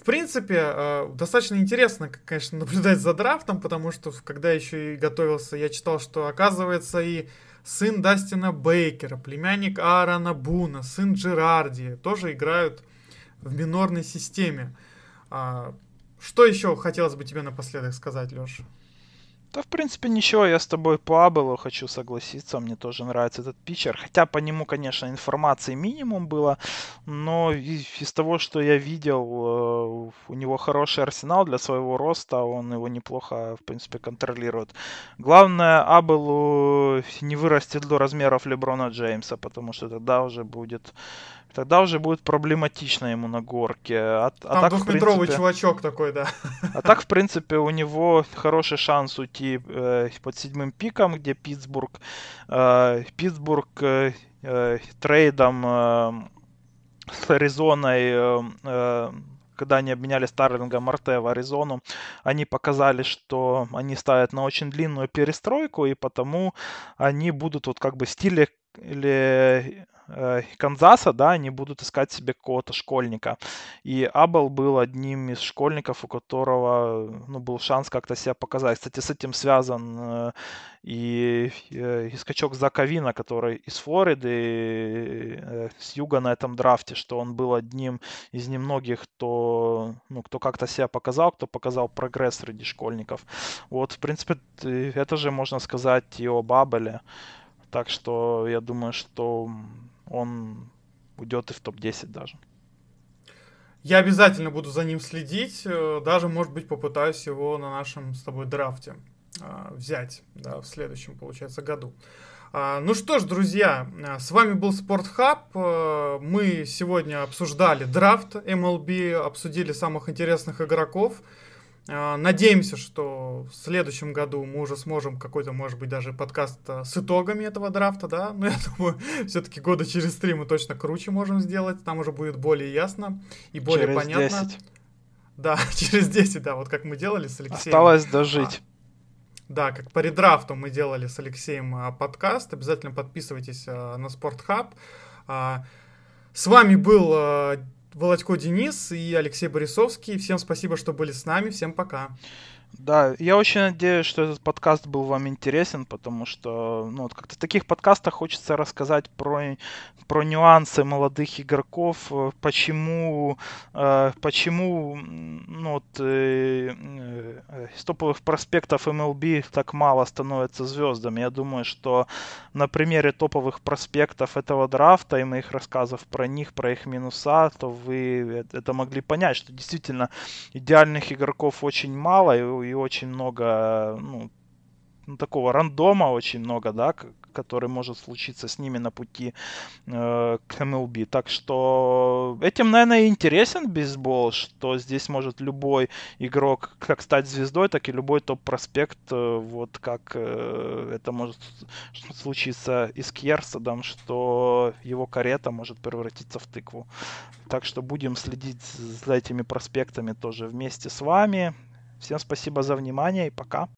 принципе, достаточно интересно, конечно, наблюдать за драфтом, потому что, когда еще и готовился, я читал, что, оказывается, и сын Дастина Бейкера, племянник Аарона Буна, сын Джерарди тоже играют в минорной системе. Что еще хотелось бы тебе напоследок сказать, Леша? Да, в принципе, ничего, я с тобой по Абелу хочу согласиться, мне тоже нравится этот питчер, хотя по нему, конечно, информации минимум было, но из того, что я видел, у него хороший арсенал для своего роста, он его неплохо, в принципе, контролирует. Главное, Абелу не вырастет до размеров Леброна Джеймса, потому что тогда уже будет проблематично ему на горке. Там так, двухметровый принципе, чувачок такой, да. А так, в принципе, у него хороший шанс уйти под 7-м пиком, где Питтсбург трейдом с Аризоной, когда они обменяли Старлинга Марте в Аризону, они показали, что они ставят на очень длинную перестройку, и потому они будут вот как бы в стиле или Канзаса, да, они будут искать себе какого-то школьника. И Абел был одним из школьников, у которого, ну, был шанс как-то себя показать. Кстати, с этим связан и скачок Зака Вина, который из Флориды, с юга на этом драфте, что он был одним из немногих, кто как-то себя показал, кто показал прогресс среди школьников. Вот, в принципе, это же можно сказать и об Абеле. Так что я думаю, что он уйдет и в топ-10 даже. Я обязательно буду за ним следить. Даже, может быть, попытаюсь его на нашем с тобой драфте взять, да, в следующем, получается, году. Ну что ж, друзья, с вами был Спортхаб. Мы сегодня обсуждали драфт MLB, обсудили самых интересных игроков. Надеемся, что в следующем году мы уже сможем какой-то, может быть, даже подкаст с итогами этого драфта, да. Но я думаю, все-таки года через 3 мы точно круче можем сделать. Там уже будет более ясно и более через понятно. 10. Да, через 10, да, вот как мы делали с Алексеем. Осталось дожить. Да, как по редрафту мы делали с Алексеем подкаст. Обязательно подписывайтесь на Спортхаб. С вами был Володько Денис и Алексей Борисовский. Всем спасибо, что были с нами. Всем пока. Да, я очень надеюсь, что этот подкаст был вам интересен, потому что, ну, вот как-то в таких подкастах хочется рассказать про нюансы молодых игроков, почему ну, вот, из топовых проспектов MLB так мало становятся звездами. Я думаю, что на примере топовых проспектов этого драфта и моих рассказов про них, про их минуса, то вы это могли понять, что действительно идеальных игроков очень мало, и очень много, ну, такого рандома очень много, да, который может случиться с ними на пути к MLB. Так что этим, наверное, и интересен бейсбол, что здесь может любой игрок как стать звездой, так и любой топ-проспект, вот как это может случиться и с Кьерстедом, что его карета может превратиться в тыкву. Так что будем следить за этими проспектами тоже вместе с вами. Всем спасибо за внимание и пока.